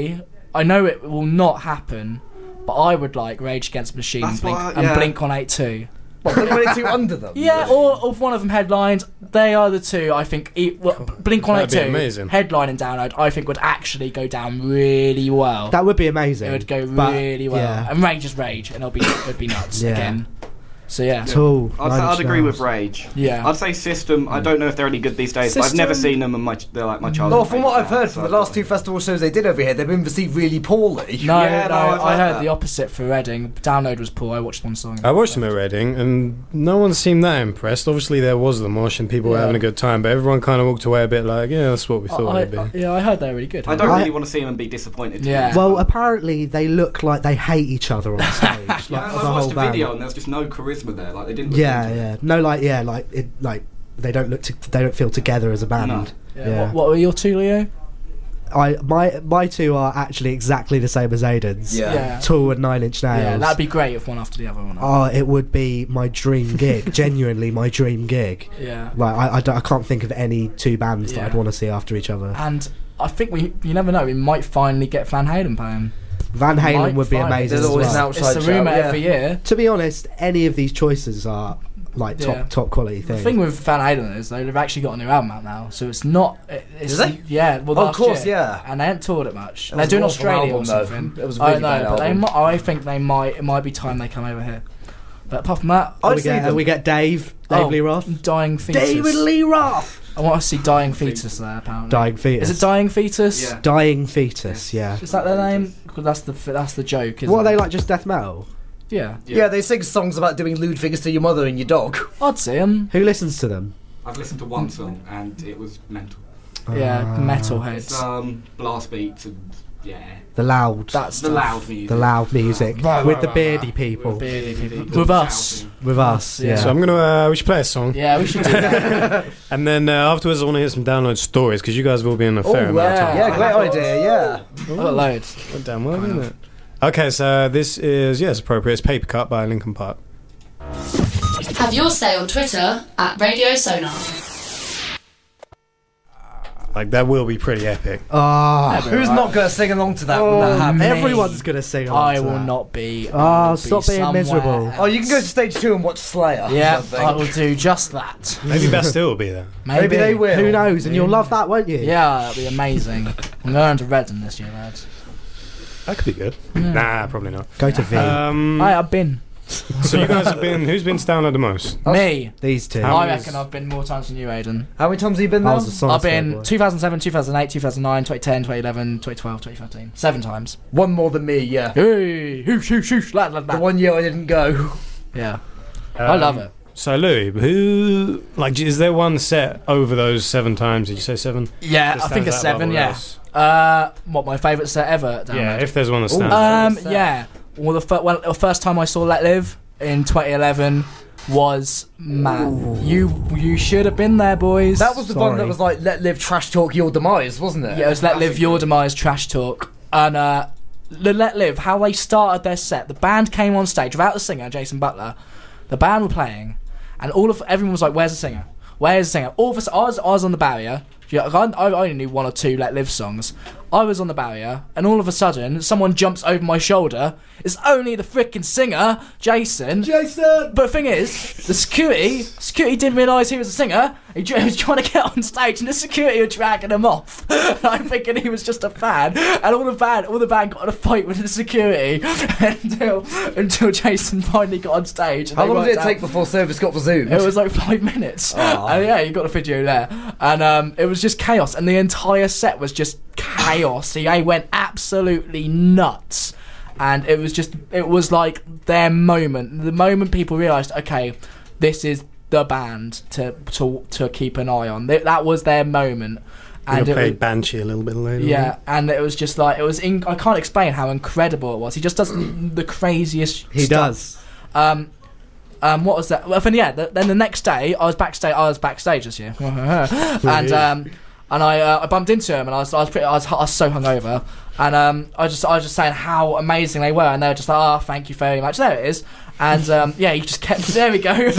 I know it will not happen, but I would like Rage Against the Machine That's Blink, what and yeah. Blink-182. What, Blink-182 under them? Yeah, or if one of them headlines, they are the two. I think That'd Blink-182 be amazing. headline and download. I think would actually go down really well. That would be amazing. It would go but, really well. yeah. And Rage is Rage, and it'd be nuts Yeah. again. So yeah. Tool. I'd agree with Rage. Yeah. I'd say System. I don't know if they're any good these days, but I've never seen them, and they're like my childhood. Well, from what I've heard from the last 2 festival shows they did over here, they've been received really poorly. No, I've I heard that. the opposite for Reading. Download was poor. I watched one song. I watched them at Reading, and no one seemed that impressed. Obviously, there was the mosh, and people were having a good time, but everyone kind of walked away a bit like, yeah, that's what we thought it'd be. Yeah, I heard they were really good. I don't really want to see them and be disappointed. Yeah. Well, apparently they look like they hate each other on stage. Like, I the whole watched a band. video and there's just no charisma there. Like they didn't. Look Yeah, into it. yeah. No, they don't they don't feel together as a band. No. Yeah. What were your two, Leo? My two are actually exactly the same as Aiden's. Yeah. Tool and 9 Inch Nails. Yeah, that'd be great if one after the other one. Oh, it would be my dream gig. Genuinely, my dream gig. Yeah. Like I can't think of any two bands that Yeah. I'd want to see after each other. And I think you never know, we might finally get Van Halen playing. Van Halen would be amazing. There's as always well. an outside It's the rumour shout, every year. To be honest, any of these choices are like top quality The things. thing with Van Halen is though they've actually got a new album out now, so it's not. It's, Is they? Yeah, well, Oh, of last course, year. yeah. And they haven't toured it much. It They're was doing an awful Australia album, or though. something. It was a really bad but album. I think they might. It might be time they come over here. But apart from that, we get Dave Lee Roth. Dying Fetus. David Lee Roth. I want to see Dying Fetus there. Apparently. Dying Fetus. Is it Dying Fetus? Yeah. Dying Fetus. Yeah. Is that their name? Because that's the joke. Isn't What are they it? like? Just death metal? Yeah. Yeah, they sing songs about doing lewd fingers to your mother and your dog. I'd see them. Who listens to them? I've listened to one song and it was mental. Yeah, Ah. metalheads. It's blast beats and The loud. That's the loud music. The loud music with the beardy people. beardy people. With us. With us. Yeah. So I'm gonna we should play a song, Yeah, we should do that. and then afterwards I want to hear some download stories because you guys will be in a fair amount of time. Yeah, great idea, yeah. I've got loads. Went down well, didn't it? Okay, so this is it's appropriate. It's Paper Cut by Linkin Park. Have your say on Twitter at Radio Sonar. Like that will be pretty epic. Ah. Who's not going to sing along to that when that happens? Everyone's gonna sing. along I to will that. not be. Oh, stop being miserable. Oh, you can go to stage 2 and watch Slayer. Yeah, I think. I will do just that. Maybe Bastille will be there. Maybe they will. Who knows? And you'll love that, won't you? Yeah, that'll be amazing. I'm going to Redden this year, lads. That could be good. Nah, probably not. Go to V. I've been. So you guys have been. Who's been downloaded the most? Me. These two. How I many- reckon I've been more times than you, Aiden. How many times have you been I there? was a song I've been boy. 2007, 2008, 2009, 2010, 2011, 2012, 2013. 7 times. One more than me, yeah. Hey, hoosh, hoosh, hoosh, lad, lad, The lad. 1 year I didn't go. Yeah. I love it. So Louis, who is there one set over those 7 times? Did you say 7? Yeah, That I think stands it's out above 7, all yeah. else? What, my favourite set ever? Yeah, Download? if there's one that stands. out. Yeah. Well, the first time I saw Let Live in 2011 was mad. You should have been there, boys. That was the one Sorry. that was like, let live, trash talk, your demise, wasn't it? Yeah, it was Let Live, Your Demise, Trash Talk. And the Let Live, how they started their set, the band came on stage without the singer, Jason Butler. The band were playing, and everyone was like, "Where's the singer? Where's the singer?" All of us, I was on the barrier. Yeah, I only knew 1 or 2 Let Live songs. I was on the barrier, and all of a sudden, someone jumps over my shoulder. It's only the freaking singer, Jason. But the thing is, the security didn't realise he was a singer. He was trying to get on stage, and the security were dragging him off. I'm thinking he was just a fan, and all the band got in a fight with the security until Jason finally got on stage. And How they long did it worked take out- before service got resumed? It was like 5 minutes. And yeah, you got the video there. And it was just chaos. And the entire set was just chaos. They went absolutely nuts. And it was like their moment. The moment people realised, okay, this is the band to keep an eye on. That was their moment. And And played Banshee a little bit later. yeah, and it was just like, I can't explain how incredible it was. He just does the craziest He stuff. does. What was that? Well, then the next day I was backstage this year, and I bumped into him, and I was so hungover, and I was just saying how amazing they were, and they were just like, "Oh, thank you very much." There it is. And yeah, he just kept. There we go. He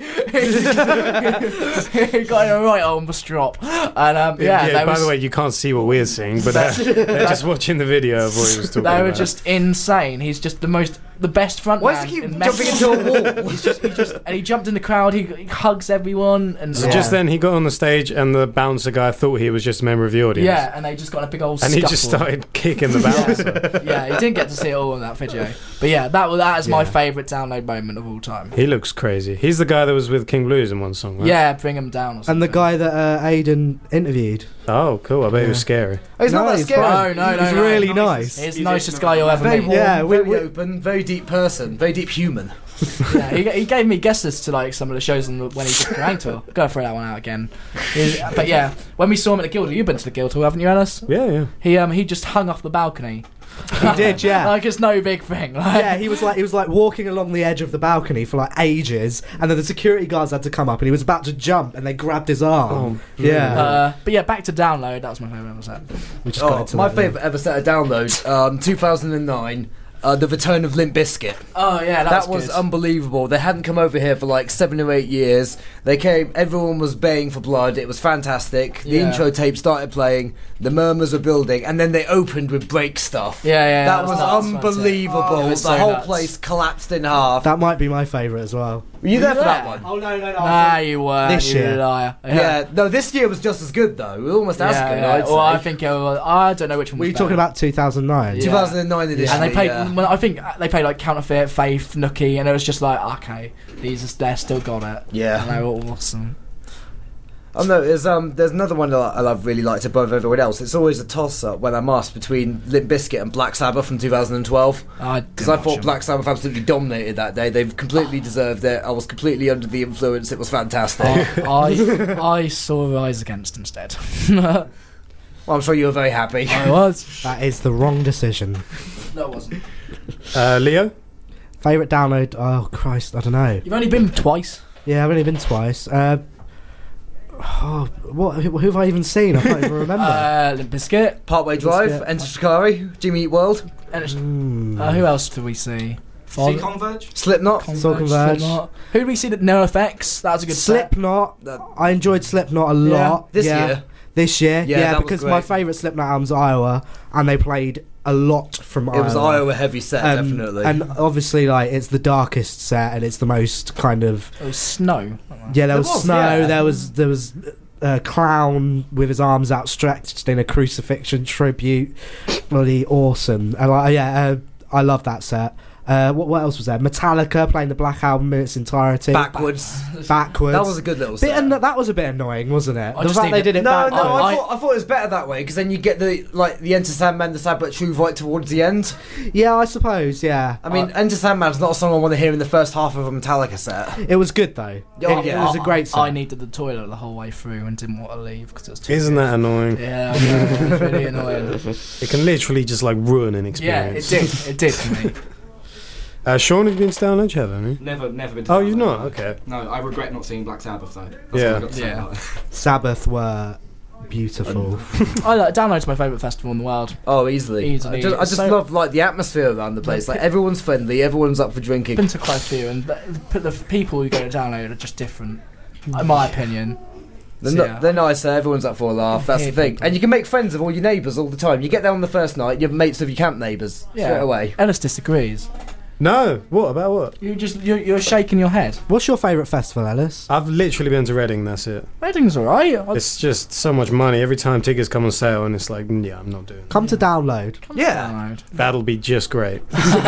got in a right on the strop, and By the way, you can't see what we're seeing, but they're just watching the video of what he was talking they about. were just insane. He's just the best frontman. Why does he keep in jumping metal. into a wall? He just and he jumped in the crowd. He hugs everyone, and So just then he got on the stage and the bouncer guy thought he was just a member of the audience. yeah, and they just got a big old. And he just scuffle. started kick in the bouncer. Yeah, you didn't get to see it all in that video. But yeah, that is my Yeah. favourite download moment of all time. He looks crazy. He's the guy that was with King Blues in one song, right? Yeah, Bring 'Em Down or something. And the guy that Aiden interviewed. Oh, cool. I bet he was Yeah. scary. Oh, he's not No, that he's scary. fine. No, He's no. really nice. He's the nicest guy you'll ever Very meet. warm, Yeah, very open, very deep person, very deep human. Yeah, he gave me guest lists to like some of the shows when he did the Kerrang tour. Gotta throw that one out again. But yeah, when we saw him at the Guildhall, you've been to the Guildhall, haven't you, Ellis? Yeah, yeah. He just hung off the balcony. He did, yeah. Like it's no big thing. Like, Yeah, he was like walking along the edge of the balcony for like ages, and then the security guards had to come up, and he was about to jump, and they grabbed his arm. Yeah, But yeah, back to Download. That was my favourite ever set. we just got Oh, into my that then. favourite ever set of downloads, 2009, The Return of Limp Bizkit. Oh yeah, That was good. unbelievable. They hadn't come over here for like 7 or 8 years. They came, everyone was baying for blood. It was fantastic. The Yeah. intro tape started playing, the murmurs were building, and then they opened with break stuff. Yeah, That was nuts, unbelievable. wasn't it? It was The so whole nuts. place collapsed in half. That might be my favourite as well. Were you there for Yeah. that one? Oh no, Nah, you weren't. This you year. liar. Yeah. No, this year was just as good though. Almost as good, I'd say. Well, I think I don't know which one. Were was you talking better. about 2009? Yeah. 2009 edition. And they played. yeah. Well, I think they played like Counterfeit, Faith, Nookie, and it was just like, okay, they're still got it. Yeah. And they were awesome. Oh no, there's another one that I've really liked above everyone else. It's always a toss-up when I'm asked between Limp Bizkit and Black Sabbath from 2012. Because I thought Black Sabbath absolutely dominated that day. They've completely deserved it. I was completely under the influence. It was fantastic. I saw Rise Against instead. Well, I'm sure you were very happy. I was. That is the wrong decision. No, it wasn't. Leo? Favourite download? Oh Christ, I don't know. You've only been twice. Yeah, I've only been twice. Who have I even seen? I can't even remember. Limp Bizkit. Partway Drive, Bizkit. Enter Shikari, Jimmy Eat World, And it's- Hmm. who else did we see? See Converge? Slipknot. Saw Converge. Slipknot. Who did we see? That No Effects. That was a good set. Slipknot. I enjoyed Slipknot a lot. This yeah. year. This year, Yeah, yeah, that was because great. my favourite Slipknot album's Iowa, and they played a lot from Iowa. It was Iowa heavy set, definitely. And obviously, like, it's the darkest set, and it's the most kind of It was snow. yeah. There It was was, snow. yeah. There was a clown with his arms outstretched in a crucifixion tribute. Bloody awesome! And I love that set. What else was there? Metallica playing the Black Album in its entirety. Backwards. Backwards. That was a good little set. That was a bit annoying, wasn't it? I The just fact think they that- did it No, back. no, I- I thought it was better that way because then you get the Enter Sandman, the Sad But True right towards the end. Yeah, I suppose. Yeah, I mean, Enter Sandman's not a song I want to hear in the first half of a Metallica set. it was good though. Oh, it yeah. was a great set. I needed the toilet the whole way through and didn't want to leave because it was too. Isn't that annoying? Yeah, I know, it was really annoying. It can literally just like ruin an Yeah, it experience. did. It did for me. Sean, have you been to Download? You haven't you? Never been to Oh, that you've one. not? Okay. No, I regret not seeing Black Sabbath though. That's Yeah. what I've got to say Yeah. about it. Sabbath were beautiful. Download's my favourite festival in the world. Oh, easily. Easily. I just So- love like the atmosphere around the place. Like everyone's friendly, everyone's up for drinking. Been to quite a few, and the people who go to Download are just different, in my opinion. They're nicer, everyone's up for a laugh, that's the thing. And you can make friends of all your neighbours all the time. You get there on the first night, you're mates with your camp neighbours straight away. Ellis disagrees. No. What? About what? You're shaking your head. What's your favourite festival, Ellis? I've literally been to Reading, that's it. Reading's alright. It's just so much money. Every time tickets come on sale, and it's like, yeah, I'm not doing it. Come to Download. Yeah. That'll be just great.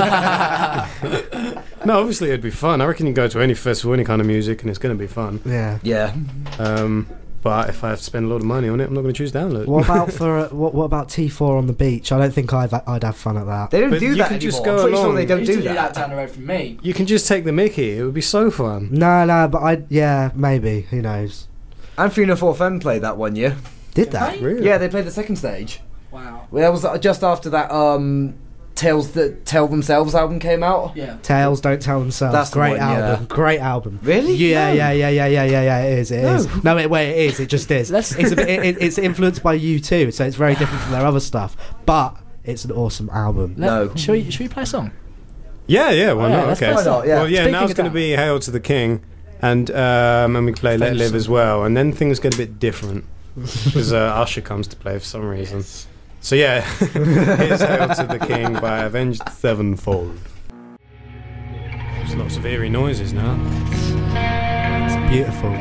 No, obviously it'd be fun. I reckon you can go to any festival, any kind of music, and it's going to be fun. Yeah. Yeah. But if I have to spend a lot of money on it, I'm not going to choose Download. What about what about T4 on the beach? I don't think I'd have fun at that. They don't But do you that can anymore. just go I'm pretty sure along. they don't do that that. down the road from me. You can just take the mickey. It would be so fun. No, but maybe. Who knows? And Fiona 4FM played that one year. Did that? Really? Yeah, they played the second stage. Wow. Well, that was just after that Tales That Tell Themselves album came out. Yeah. Tales Don't Tell Themselves. That's the Great one, yeah. album. Great album. Really? Yeah, No. yeah. It is. It is. No, it is. It just is. Let's- It's a bit. It's influenced by U2, so it's very different from their other stuff. But it's an awesome album. No. Should we play a song? Yeah, why Oh, yeah, not? let's Okay. play a song. Why not, yeah. Well, yeah, Speaking now it's of going to that- be Hail to the King, and we can play Let Live as well, and then things get a bit different because Usher comes to play for some reason. So yeah, here's Hail to the King by Avenged Sevenfold. There's lots of eerie noises now. It's beautiful.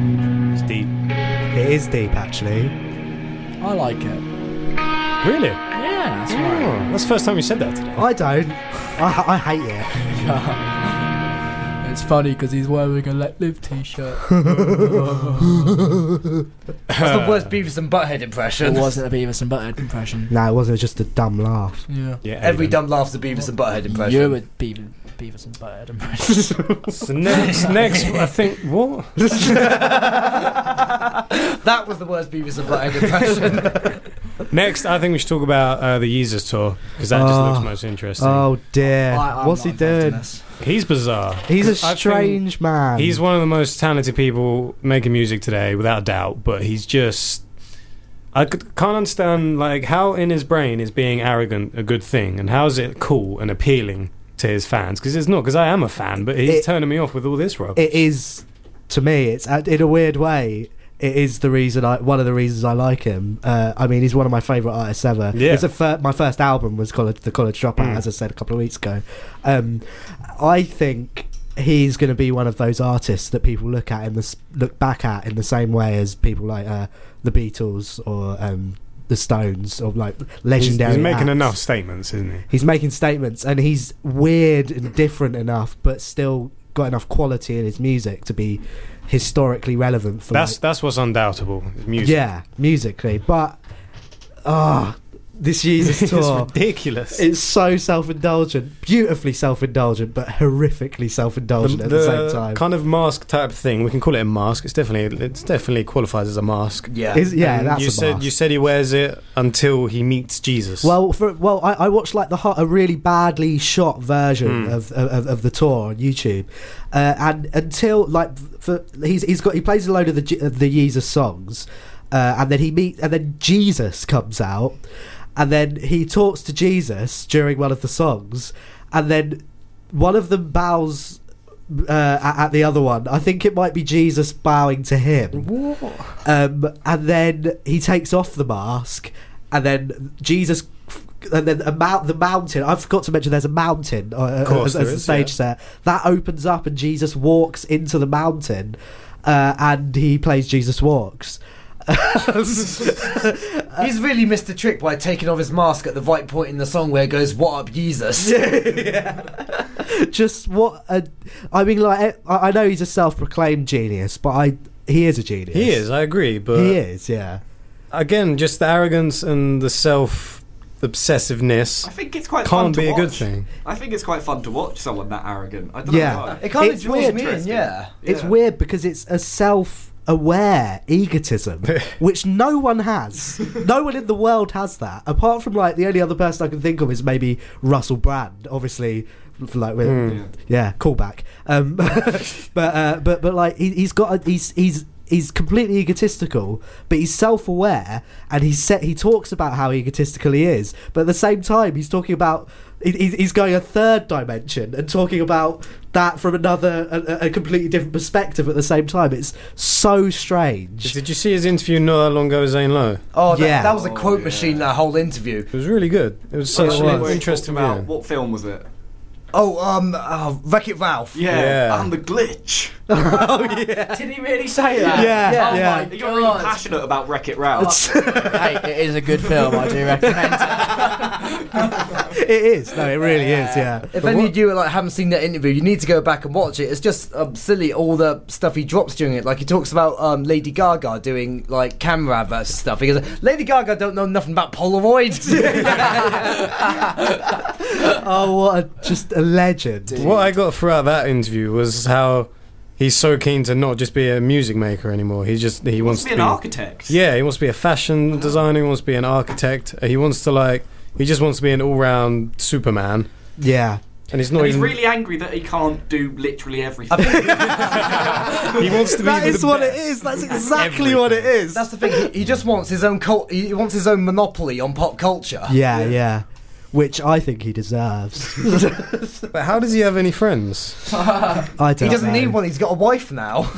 It's deep. It is deep, actually. I like it. Really? Yeah, that's right. That's the first time you said that today. I don't. I hate it. It's funny because he's wearing a Let Live t-shirt. That's the worst Beavis and Butthead impression. It wasn't a Beavis and Butthead impression. No, it wasn't just a dumb laugh. Yeah. Every dumb laugh's a Beavis and Butthead impression. You're a Beavis and Butthead impression. So next, I think what? That was the worst Beavis and Butthead impression. Next, I think we should talk about the Yeezus tour because that just looks most interesting. Oh dear. I'm What's he not involved in doing? this. He's bizarre. He's a I think strange man. He's one of the most talented people making music today, without a doubt. But he's just, can't understand like how in his brain is being arrogant a good thing, and how is it cool and appealing to his fans? Because it's not. Because I am a fan, but he's turning me off with all this rubbish. It is, to me. It's in a weird way. It is the reason one of the reasons I like him. I mean, he's one of my favourite artists ever. Yeah. My first album was The College Dropout, as I said a couple of weeks ago. I think he's going to be one of those artists that people look back at in the same way as people like the Beatles or the Stones, or like legendary. He's making acts. enough statements, isn't he? He's making statements, and he's weird and different enough, but still got enough quality in his music to be historically relevant for That's what's undoubtable. Music. Yeah, musically. But this Yeezus tour, it's ridiculous. It's so self-indulgent, beautifully self-indulgent, but horrifically self-indulgent at the same time. Kind of mask type thing. We can call it a mask. It's definitely qualifies as a mask. Yeah, that's a mask. You said he wears it until he meets Jesus. Well, I watched like a really badly shot version of the tour on YouTube, and until like he plays a load of the Yeezus songs, and then Jesus comes out. And then he talks to Jesus during one of the songs, and then one of them bows at the other one. I think it might be Jesus bowing to him. And then he takes off the mask, and then Jesus, and then the mountain. I forgot to mention there's a mountain as the stage set that opens up, and Jesus walks into the mountain, and he plays Jesus Walks. He's really missed the trick by taking off his mask at the right point in the song where it goes, "What up, Jesus?" Yeah. Just what I mean, like, I know he's a self-proclaimed genius, but he is a genius. He is, I agree, but he is, yeah. Again, just the arrogance and the self-obsessiveness. I think it's quite can't fun to be watch. a good thing. I think it's quite fun to watch someone that arrogant. I don't know why. It kind of It's draws weird. me in, yeah. It's weird because it's a self-aware egotism, which no one has. No one in the world has that, apart from like the only other person I can think of is maybe Russell Brand, obviously. Like, callback. But like he's completely egotistical, but he's self-aware, and he talks about how egotistical he is, but at the same time he's talking about he's going a third dimension and talking about that from a completely different perspective at the same time. It's so strange. Did you see his interview not that long ago with Zane Lowe? Oh, that was a quote machine, that whole interview. It was really good. It was such an interesting about what film was it? Wreck-It Ralph. Yeah. And the glitch. Oh yeah. Did he really say that? Yeah. Oh my He got really passionate about Wreck-It Ralph. Hey, it is a good film. I do recommend it. It is. No, it really is. Yeah. If any of you haven't seen that interview, you need to go back and watch it. It's just silly, all the stuff he drops during it. Like, he talks about Lady Gaga doing like camera adverts and stuff. He goes, Lady Gaga don't know nothing about Polaroids. Oh, what just a legend. What I got throughout that interview was how he's so keen to not just be a music maker anymore. He wants to be an architect. Yeah, he wants to be a fashion designer. He wants to be an architect. He just wants to be an all-round Superman. Yeah. And he's not. He's really angry that he can't do literally everything. He wants to be. That is what it is. That's exactly what it is. That's the thing. He just wants his own he wants his own monopoly on pop culture. Yeah. Which I think he deserves. But how does he have any friends? I don't know. He doesn't need one. He's got a wife now.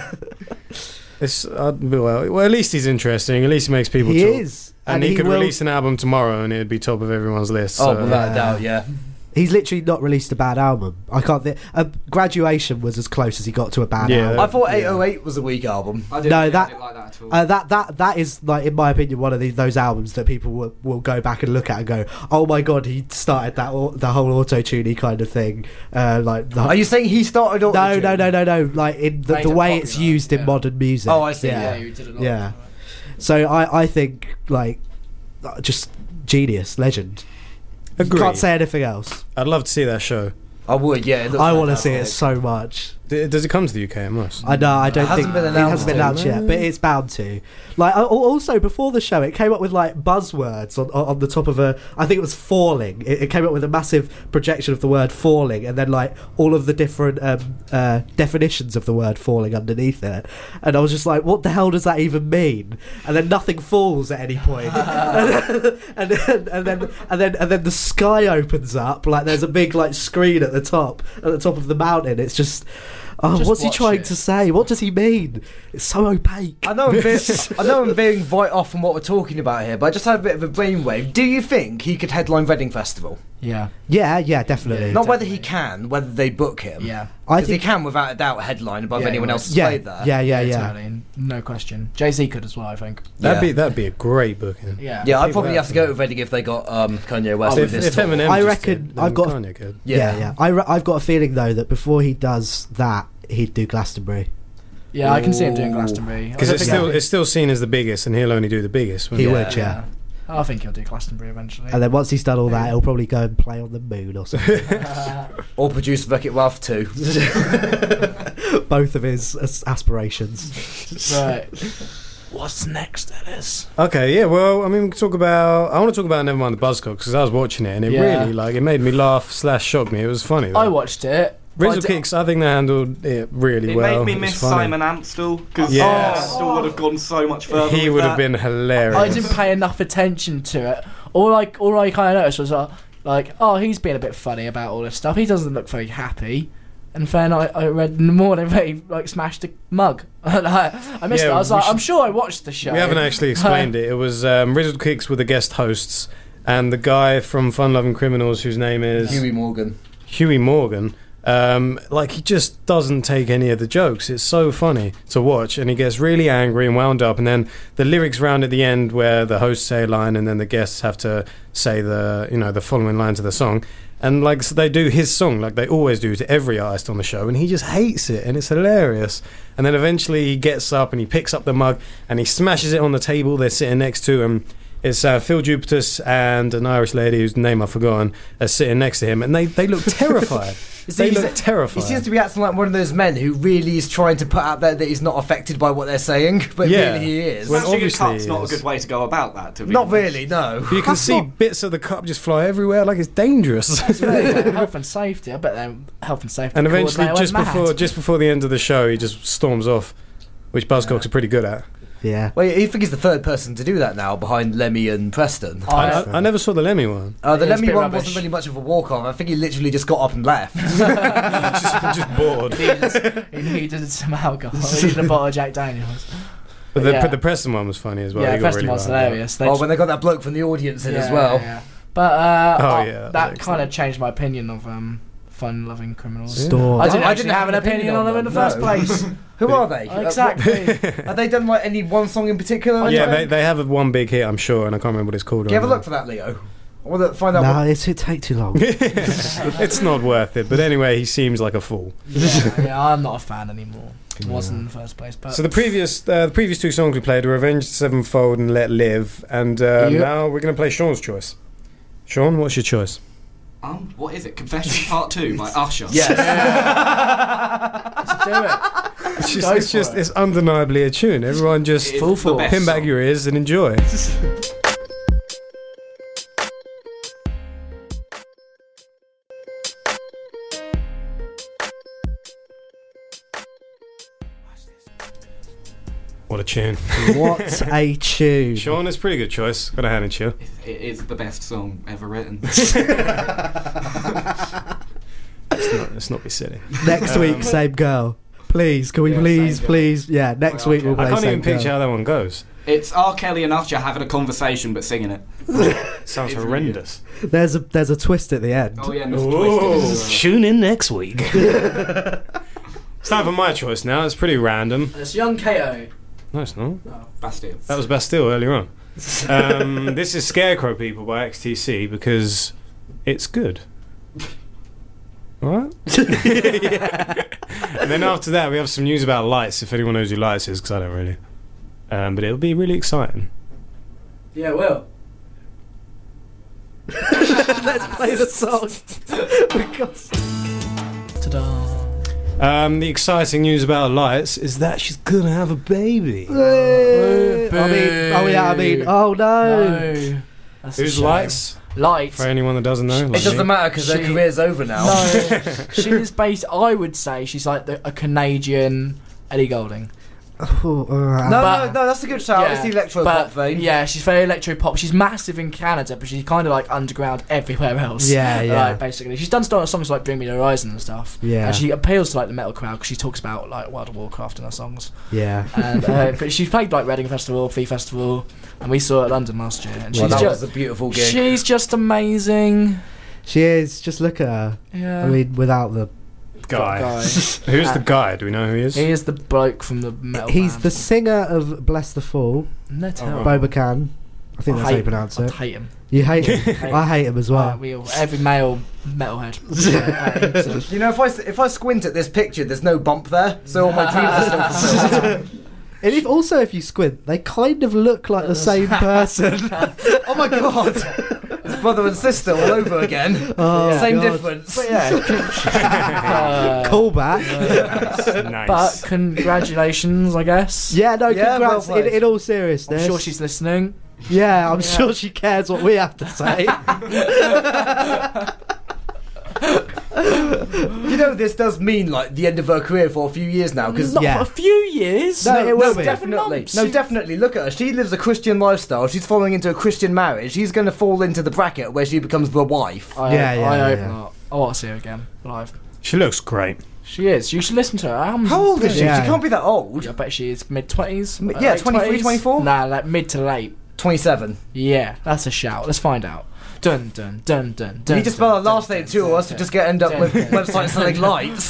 Well, at least he's interesting. At least he makes people talk. He is. And he could release an album tomorrow and it'd be top of everyone's list. Oh, without a doubt, yeah. He's literally not released a bad album. I can't think. Graduation was as close as he got to a bad album. I thought 808 was a weak album. I didn't like that at all. That is, like, in my opinion, one of those albums that people will go back and look at and go, "Oh my god, he started the whole auto-tune-y kind of thing." Are you saying he started auto-tune? No. Like in the way it's used in modern music. Oh, I see. Yeah, you did a lot. Yeah. So I think, like, just genius, legend. Agreed. Can't say anything else. I'd love to see that show. I would, yeah. I want to see it so much. Does it come to the UK? It must. I know. I don't think it hasn't been announced yet, but it's bound to. Like, also before the show, it came up with like buzzwords on the top of I think it was falling. It came up with a massive projection of the word falling, and then like all of the different definitions of the word falling underneath it. And I was just like, what the hell does that even mean? And then nothing falls at any point. and then the sky opens up. Like there's a big like screen at the top of the mountain. It's just. Oh, Just what's he watch trying it. to say? What does he mean? It's so opaque. I know I'm veering right off from what we're talking about here, but I just had a bit of a brainwave. Do you think he could headline Reading Festival? Yeah. Yeah, definitely. Not whether he can, whether they book him. Yeah. I Because he think can, without a doubt, headline above Yeah, anyone he else would. who's played there. Yeah. Totally, no question. Jay-Z could as well, I think. That'd be a great booking. Yeah. Yeah, I'd People probably have have to go to Reading if they got Kanye West If with this tour. Eminem I just reckon did, then I've got- Kanye could. Yeah. I've got a feeling though that before he does that, he'd do Glastonbury. Yeah, I can see him doing Glastonbury. Because it's still seen as the biggest, and he'll only do the biggest. He won't would, yeah. I think he'll do Glastonbury eventually. And then once he's done all that, he'll probably go and play on the moon or something. Or produce Wreck-It Ralph 2. Both of his aspirations. Right. What's next, Ellis? Okay, yeah. Well, I mean, I want to talk about Nevermind the Buzzcocks because I was watching it and it Yeah. really it made me laugh / shock me. It was funny. Though. I watched it. Rizzle Kicks, I think they handled it really It well. made me It was miss funny. Simon Amstel because Yeah. Amstel would have gone so much further. He with would that. have been hilarious. I didn't pay enough attention to it. All I kind of noticed was he's being a bit funny about all this stuff. He doesn't look very happy. And then I read in the morning that he smashed a mug. I missed it. I was like, I'm sure I watched the show. We haven't actually explained it. It was Rizzle Kicks were the guest hosts, and the guy from Fun Loving Criminals, whose name is Huey Morgan. He just doesn't take any of the jokes. It's so funny to watch, and he gets really angry and wound up, and then the lyrics round at the end where the hosts say a line and then the guests have to say the following lines of the song. And so they do his song like they always do to every artist on the show, and he just hates it, and it's hilarious. And then eventually he gets up and he picks up the mug and he smashes it on the table they're sitting next to him. It's Phil Jupitus and an Irish lady whose name I've forgotten are sitting next to him, and they look terrified. They look terrified. He seems to be acting like one of those men who really is trying to put out there that he's not affected by what they're saying, but really he is. Well, Smashing a obviously cup's not a good way to go about that. To be Not honest. really, no. You can see bits of the cup just fly everywhere, like it's dangerous. Health and safety. I bet them health and safety. And eventually, coordinator went just before the end of the show, he just storms off, which Buzzcocks are pretty good at. Yeah. Well, you think he's the third person to do that now, behind Lemmy and Preston. I never saw the Lemmy one. The Yeah, it's a Lemmy bit one rubbish. wasn't really much of a walk-off. I think he literally just got up and left. just bored. He needed some alcohol. He needed a bottle of Jack Daniels. But Yeah. the Preston one was funny as well. Yeah, He got Preston really was wound up. hilarious. When they got that bloke from the audience in as well. Yeah. But that that was kind of changed my opinion of fun-loving criminals. Storm. I didn't actually have an opinion on them in the first place. Who are they? Exactly. Have they done any one song in particular? or Yeah, anything? they have one big hit, I'm sure, and I can't remember what it's called. Do you have a right look for that, Leo? I want to find out. No, it'd take too long. It's not worth it. But anyway, he seems like a fool. Yeah, I'm not a fan anymore. Wasn't in the first place. But So the previous two songs we played were Avenged Sevenfold and Let Live, and now we're going to play Sean's choice. Sean, what's your choice? What is it? Confession Part 2 by Usher. Yes. let's do it. It's undeniably a tune. Everyone just It is the best pin back song. your ears and enjoy. What a tune. What a tune. Sean, it's a pretty good choice. Got a hand in you. It is the best song ever written. Let's not be silly. Next week, same girl. Please, can we Yeah, please, same girl. please? Yeah, next week we'll play I can't same even picture girl. how that one goes. It's R. Kelly and Usher having a conversation but singing it. Sounds It's horrendous. There's a twist at the end. Oh yeah, and there's a twist. Tune in next week. It's time for my choice now. It's pretty random. It's Young Kato. No, it's not. Bastille. That was Bastille earlier on. This is Scarecrow People by XTC because it's good. Alright? And then after that, we have some news about Lights, if anyone knows who Lights is, because I don't really. But it'll be really exciting. Yeah, it will. Let's play the song. Because... Ta-da. The exciting news about Lights is that she's gonna have a baby. oh no. No. That's a Who's shame. Lights? Light. For anyone that doesn't know. It like doesn't me. matter because their She- career's over now. No, she's based. I would say she's like a Canadian Ellie Goulding. No, But- that's a good shout. It's the electro pop vein. Yeah, she's very electro pop. She's massive in Canada, but she's kind of like underground everywhere else. Yeah, yeah. Like, basically, she's done songs like "Bring Me the Horizon" and stuff. Yeah. and she appeals to like the metal crowd because she talks about like World of Warcraft in her songs. Yeah. And but she's played like Reading Festival, Fee Festival, and we saw her at London last year. And Well, she's that just was a beautiful gig. she's just amazing. She is. Just look at her. Yeah, I mean, without the... Guy. Who's the guy? Do we know who he is? He is the bloke from the metal. He's band. the singer of Bless the Fall, No, tell. Bobacan. I think that's how you pronounce I it. hate him. You hate him? I hate him as well. We all, every male metalhead. You know, if I squint at this picture, there's no bump there, so all my dreams are still fulfilled. And if you squint, they kind of look like the same person. Oh my god! It's brother and sister all over again. Oh, Same God. difference. But yeah, Callback. Nice. but congratulations, I guess. Yeah, no, Yeah, congrats. well played. In all I'm seriousness. sure she's listening. Yeah, I'm sure she cares what we have to say. You know, this does mean like the end of her career for a few years now. Because Not Yeah. for a few years. No, it will be. definitely. Months. No, definitely. Look at her. She lives a Christian lifestyle. She's falling into a Christian marriage. She's going to fall into the bracket where she becomes the wife. I Yeah, hope, yeah, I hope yeah. not. I want to see her again live. She looks great. She is. You should listen to her. How old is she? Yeah. She can't be that old. I bet she is mid-20s. Yeah, late 23, 20s? 24? Nah, like mid to late. 27. Yeah, that's a shout. Let's find out. Dun dun dun dun dun. You just spell her last name too, or else you just end up with websites selling lights.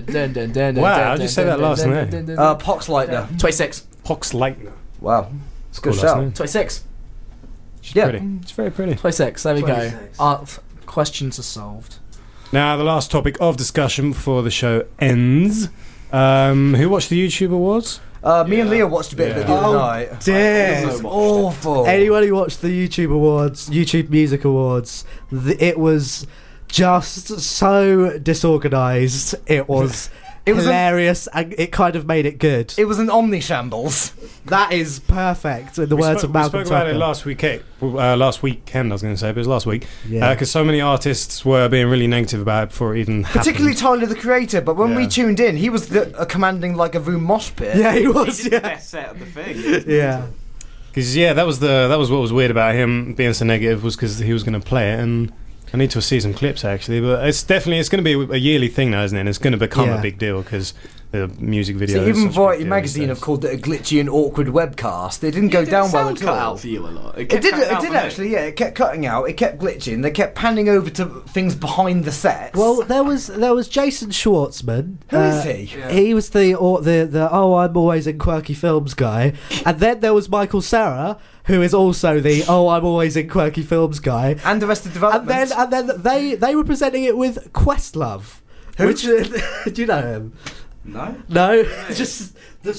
Wow, how'd you say that last name? Poxleitner. 26. Pox Lightner. Wow. It's a good Cool last shout. name. 26. She's Yeah. pretty. She's very pretty. 26. There we 26. go. Questions are solved. Now, the last topic of discussion before the show ends. Who watched the YouTube Awards? Me and Leah watched a bit of it the other night. Dear. It's awful. Anyone who watched the YouTube Awards, YouTube Music Awards, it was just so disorganised. It was hilarious, and it kind of made it good. It was an omni-shambles. That is perfect, in the words of Malcolm We spoke about it Tucker. last weekend, I was going to say, but it was last week. Yeah. Because so many artists were being really negative about it before it even happened. Particularly Tyler, the Creator, but when we Yeah. tuned in, he was commanding like a room mosh pit. Yeah, he was. He did the Yeah, best set of the thing. yeah. Because that was what was weird about him being so negative, was because he was going to play it, and I need to see some clips actually. But it's going to be a yearly thing now, isn't it? And it's going to become Yeah. a big deal because the music video. So is even such a big Variety deal magazine these have days. called it a glitchy and awkward webcast. It didn't go down well at cut all. out for you a lot. It did actually, yeah. It kept cutting out. It kept glitching. They kept panning over to things behind the sets. Well, there was Jason Schwartzman. Who is he? He was the I'm always in quirky films guy, and then there was Michael Cera, who is also the I'm always in quirky films guy. And Arrested And Development. then they were presenting it with Questlove, Who? which do you know him? No? No, just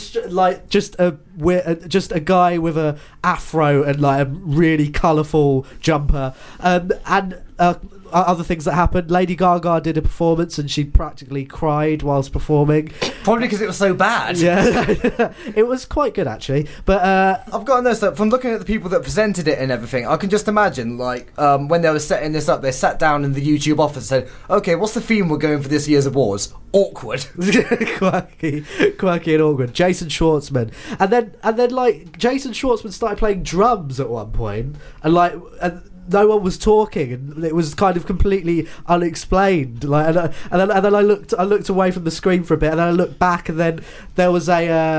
a guy with a afro and like a really colourful jumper, and other things that happened. Lady Gaga did a performance and she practically cried whilst performing. Probably because it was so bad. Yeah, it was quite good actually. But I've got to know, so from looking at the people that presented it and everything, I can just imagine, like, when they were setting this up, they sat down in the YouTube office and said, okay, what's the theme we're going for this year's awards? Awkward. quirky and awkward. Jason Schwartzman, and then like Jason Schwartzman started playing drums at one point, and no one was talking, and it was kind of completely unexplained. Like, and then I looked away from the screen for a bit, and then I looked back, and then there was a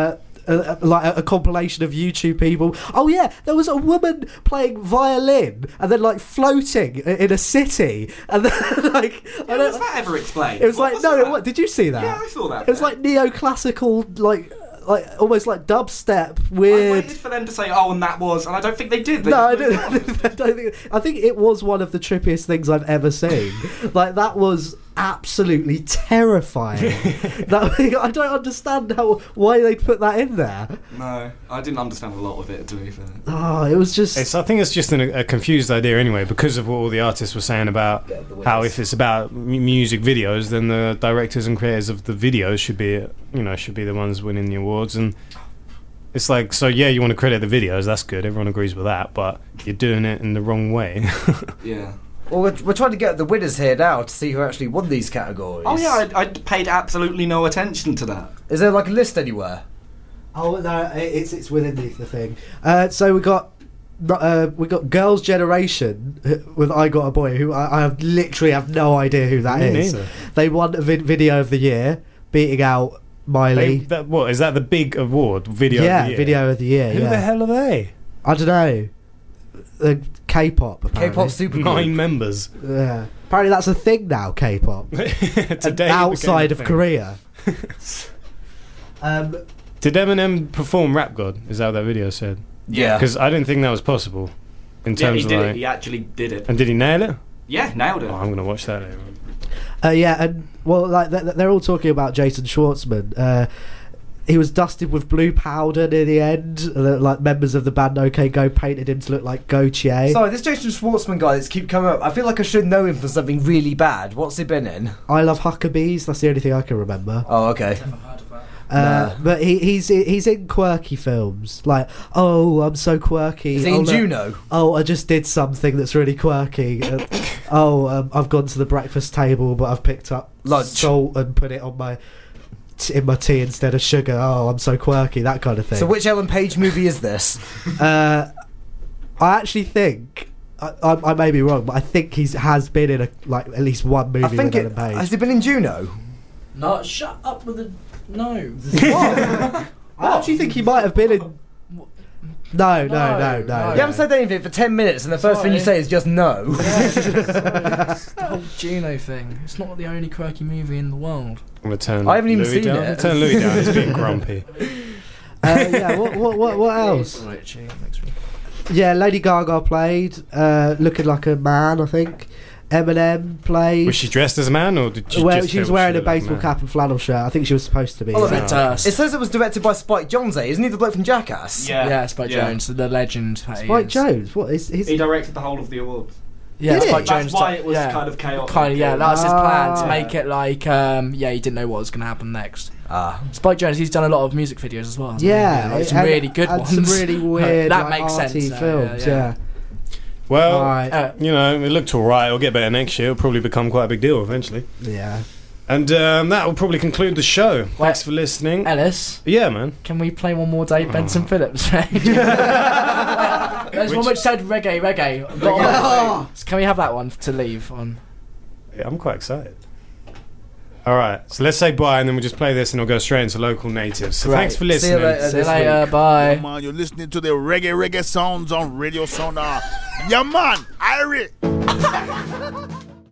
like a compilation of YouTube people. Oh yeah, there was a woman playing violin and then like floating in a city, and then like was that ever explained? It was what did you see that? Yeah, I saw that. It was like neoclassical, like almost like dubstep, weird. I waited for them to say, "Oh, and that was," and I don't think they did. I think it was one of the trippiest things I've ever seen. Like that was absolutely terrifying. I don't understand why they put that in there. No, I didn't understand a lot of it, to be fair. Oh, it was just. I think it's just a confused idea anyway, because of what all the artists were saying about how if it's about music videos, then the directors and creators of the videos should be the ones winning the awards. And it's like, so yeah, you want to credit the videos, that's good, everyone agrees with that, but you're doing it in the wrong way. Yeah. Well, we're trying to get the winners here now to see who actually won these categories. Oh yeah, I paid absolutely no attention to that. Is there like a list anywhere? Oh no, it's within the thing. So we got Girls' Generation with I Got a Boy, who I have literally have no idea who that is. Neither. They won a video of the year, beating out Miley. What is that? The big award? Video of the year? Video of the year. Who the hell are they? I don't know. K-pop. Apparently. K-pop super 9 members. Yeah. Apparently that's a thing now. K-pop. Today outside of Korea. Did Eminem perform Rap God? Is that what that video said? Yeah. Because I didn't think that was possible. In terms he did of it. He actually did it. And did he nail it? Yeah, nailed it. Oh, I'm gonna watch that later on. Yeah, and well, like they're all talking about Jason Schwartzman. He was dusted with blue powder near the end. Like members of the band OK Go painted him to look like Gautier. Sorry, this Jason Schwartzman guy that's keep coming up, I feel like I should know him for something really bad. What's he been in? I Love Huckabees. That's the only thing I can remember. Oh, okay. But he's in quirky films. Like, oh, I'm so quirky. Is he in Juno? Oh, I just did something that's really quirky. I've gone to the breakfast table, but I've picked up lunch, salt, and put it on in my tea instead of sugar. Oh, I'm so quirky, that kind of thing. So which Ellen Page movie is this? I actually think I may be wrong, but I think he has been in at least one movie with Ellen Page. Has he been in Juno? No, shut up with the no. What? I actually think he might have been in. No. You haven't said anything for 10 minutes, and the first thing you say is just no. It's the whole Juno thing. It's not the only quirky movie in the world. I'm gonna turn I haven't even Louis seen down. it. Turn Louis down. He's being grumpy. Yeah. What else? Yeah, Lady Gaga played, looking like a man, I think. Eminem played. Was she dressed as a man, or did she just she was wearing a baseball cap and flannel shirt. I think she was supposed to be. It says it was directed by Spike Jonze. Isn't he the bloke from Jackass? Yeah, Spike Jonze, the legend. Spike Jonze? What is he directed the whole of the awards. Yeah, Did Spike That's Jonze. why it was kind of chaotic. That was his plan to make it like, he didn't know what was going to happen next. Spike Jonze, he's done a lot of music videos as well. Yeah, like, some really good ones. Some really weird, that like, makes arty sense. films. Yeah. Well, it looked alright. It'll get better next year. It'll probably become quite a big deal eventually. Yeah. And that will probably conclude the show. Thanks for listening. Ellis? Yeah, man. Can we play one more Dave Benson Phillips? There's one which said reggae. So can we have that one to leave on? Yeah, I'm quite excited. Alright, so let's say bye and then we'll just play this and it'll go straight into local natives. So thanks for listening. See you later, bye. Come on, you're listening to the reggae sounds on Radio Sonar. Yeah, man, Irie.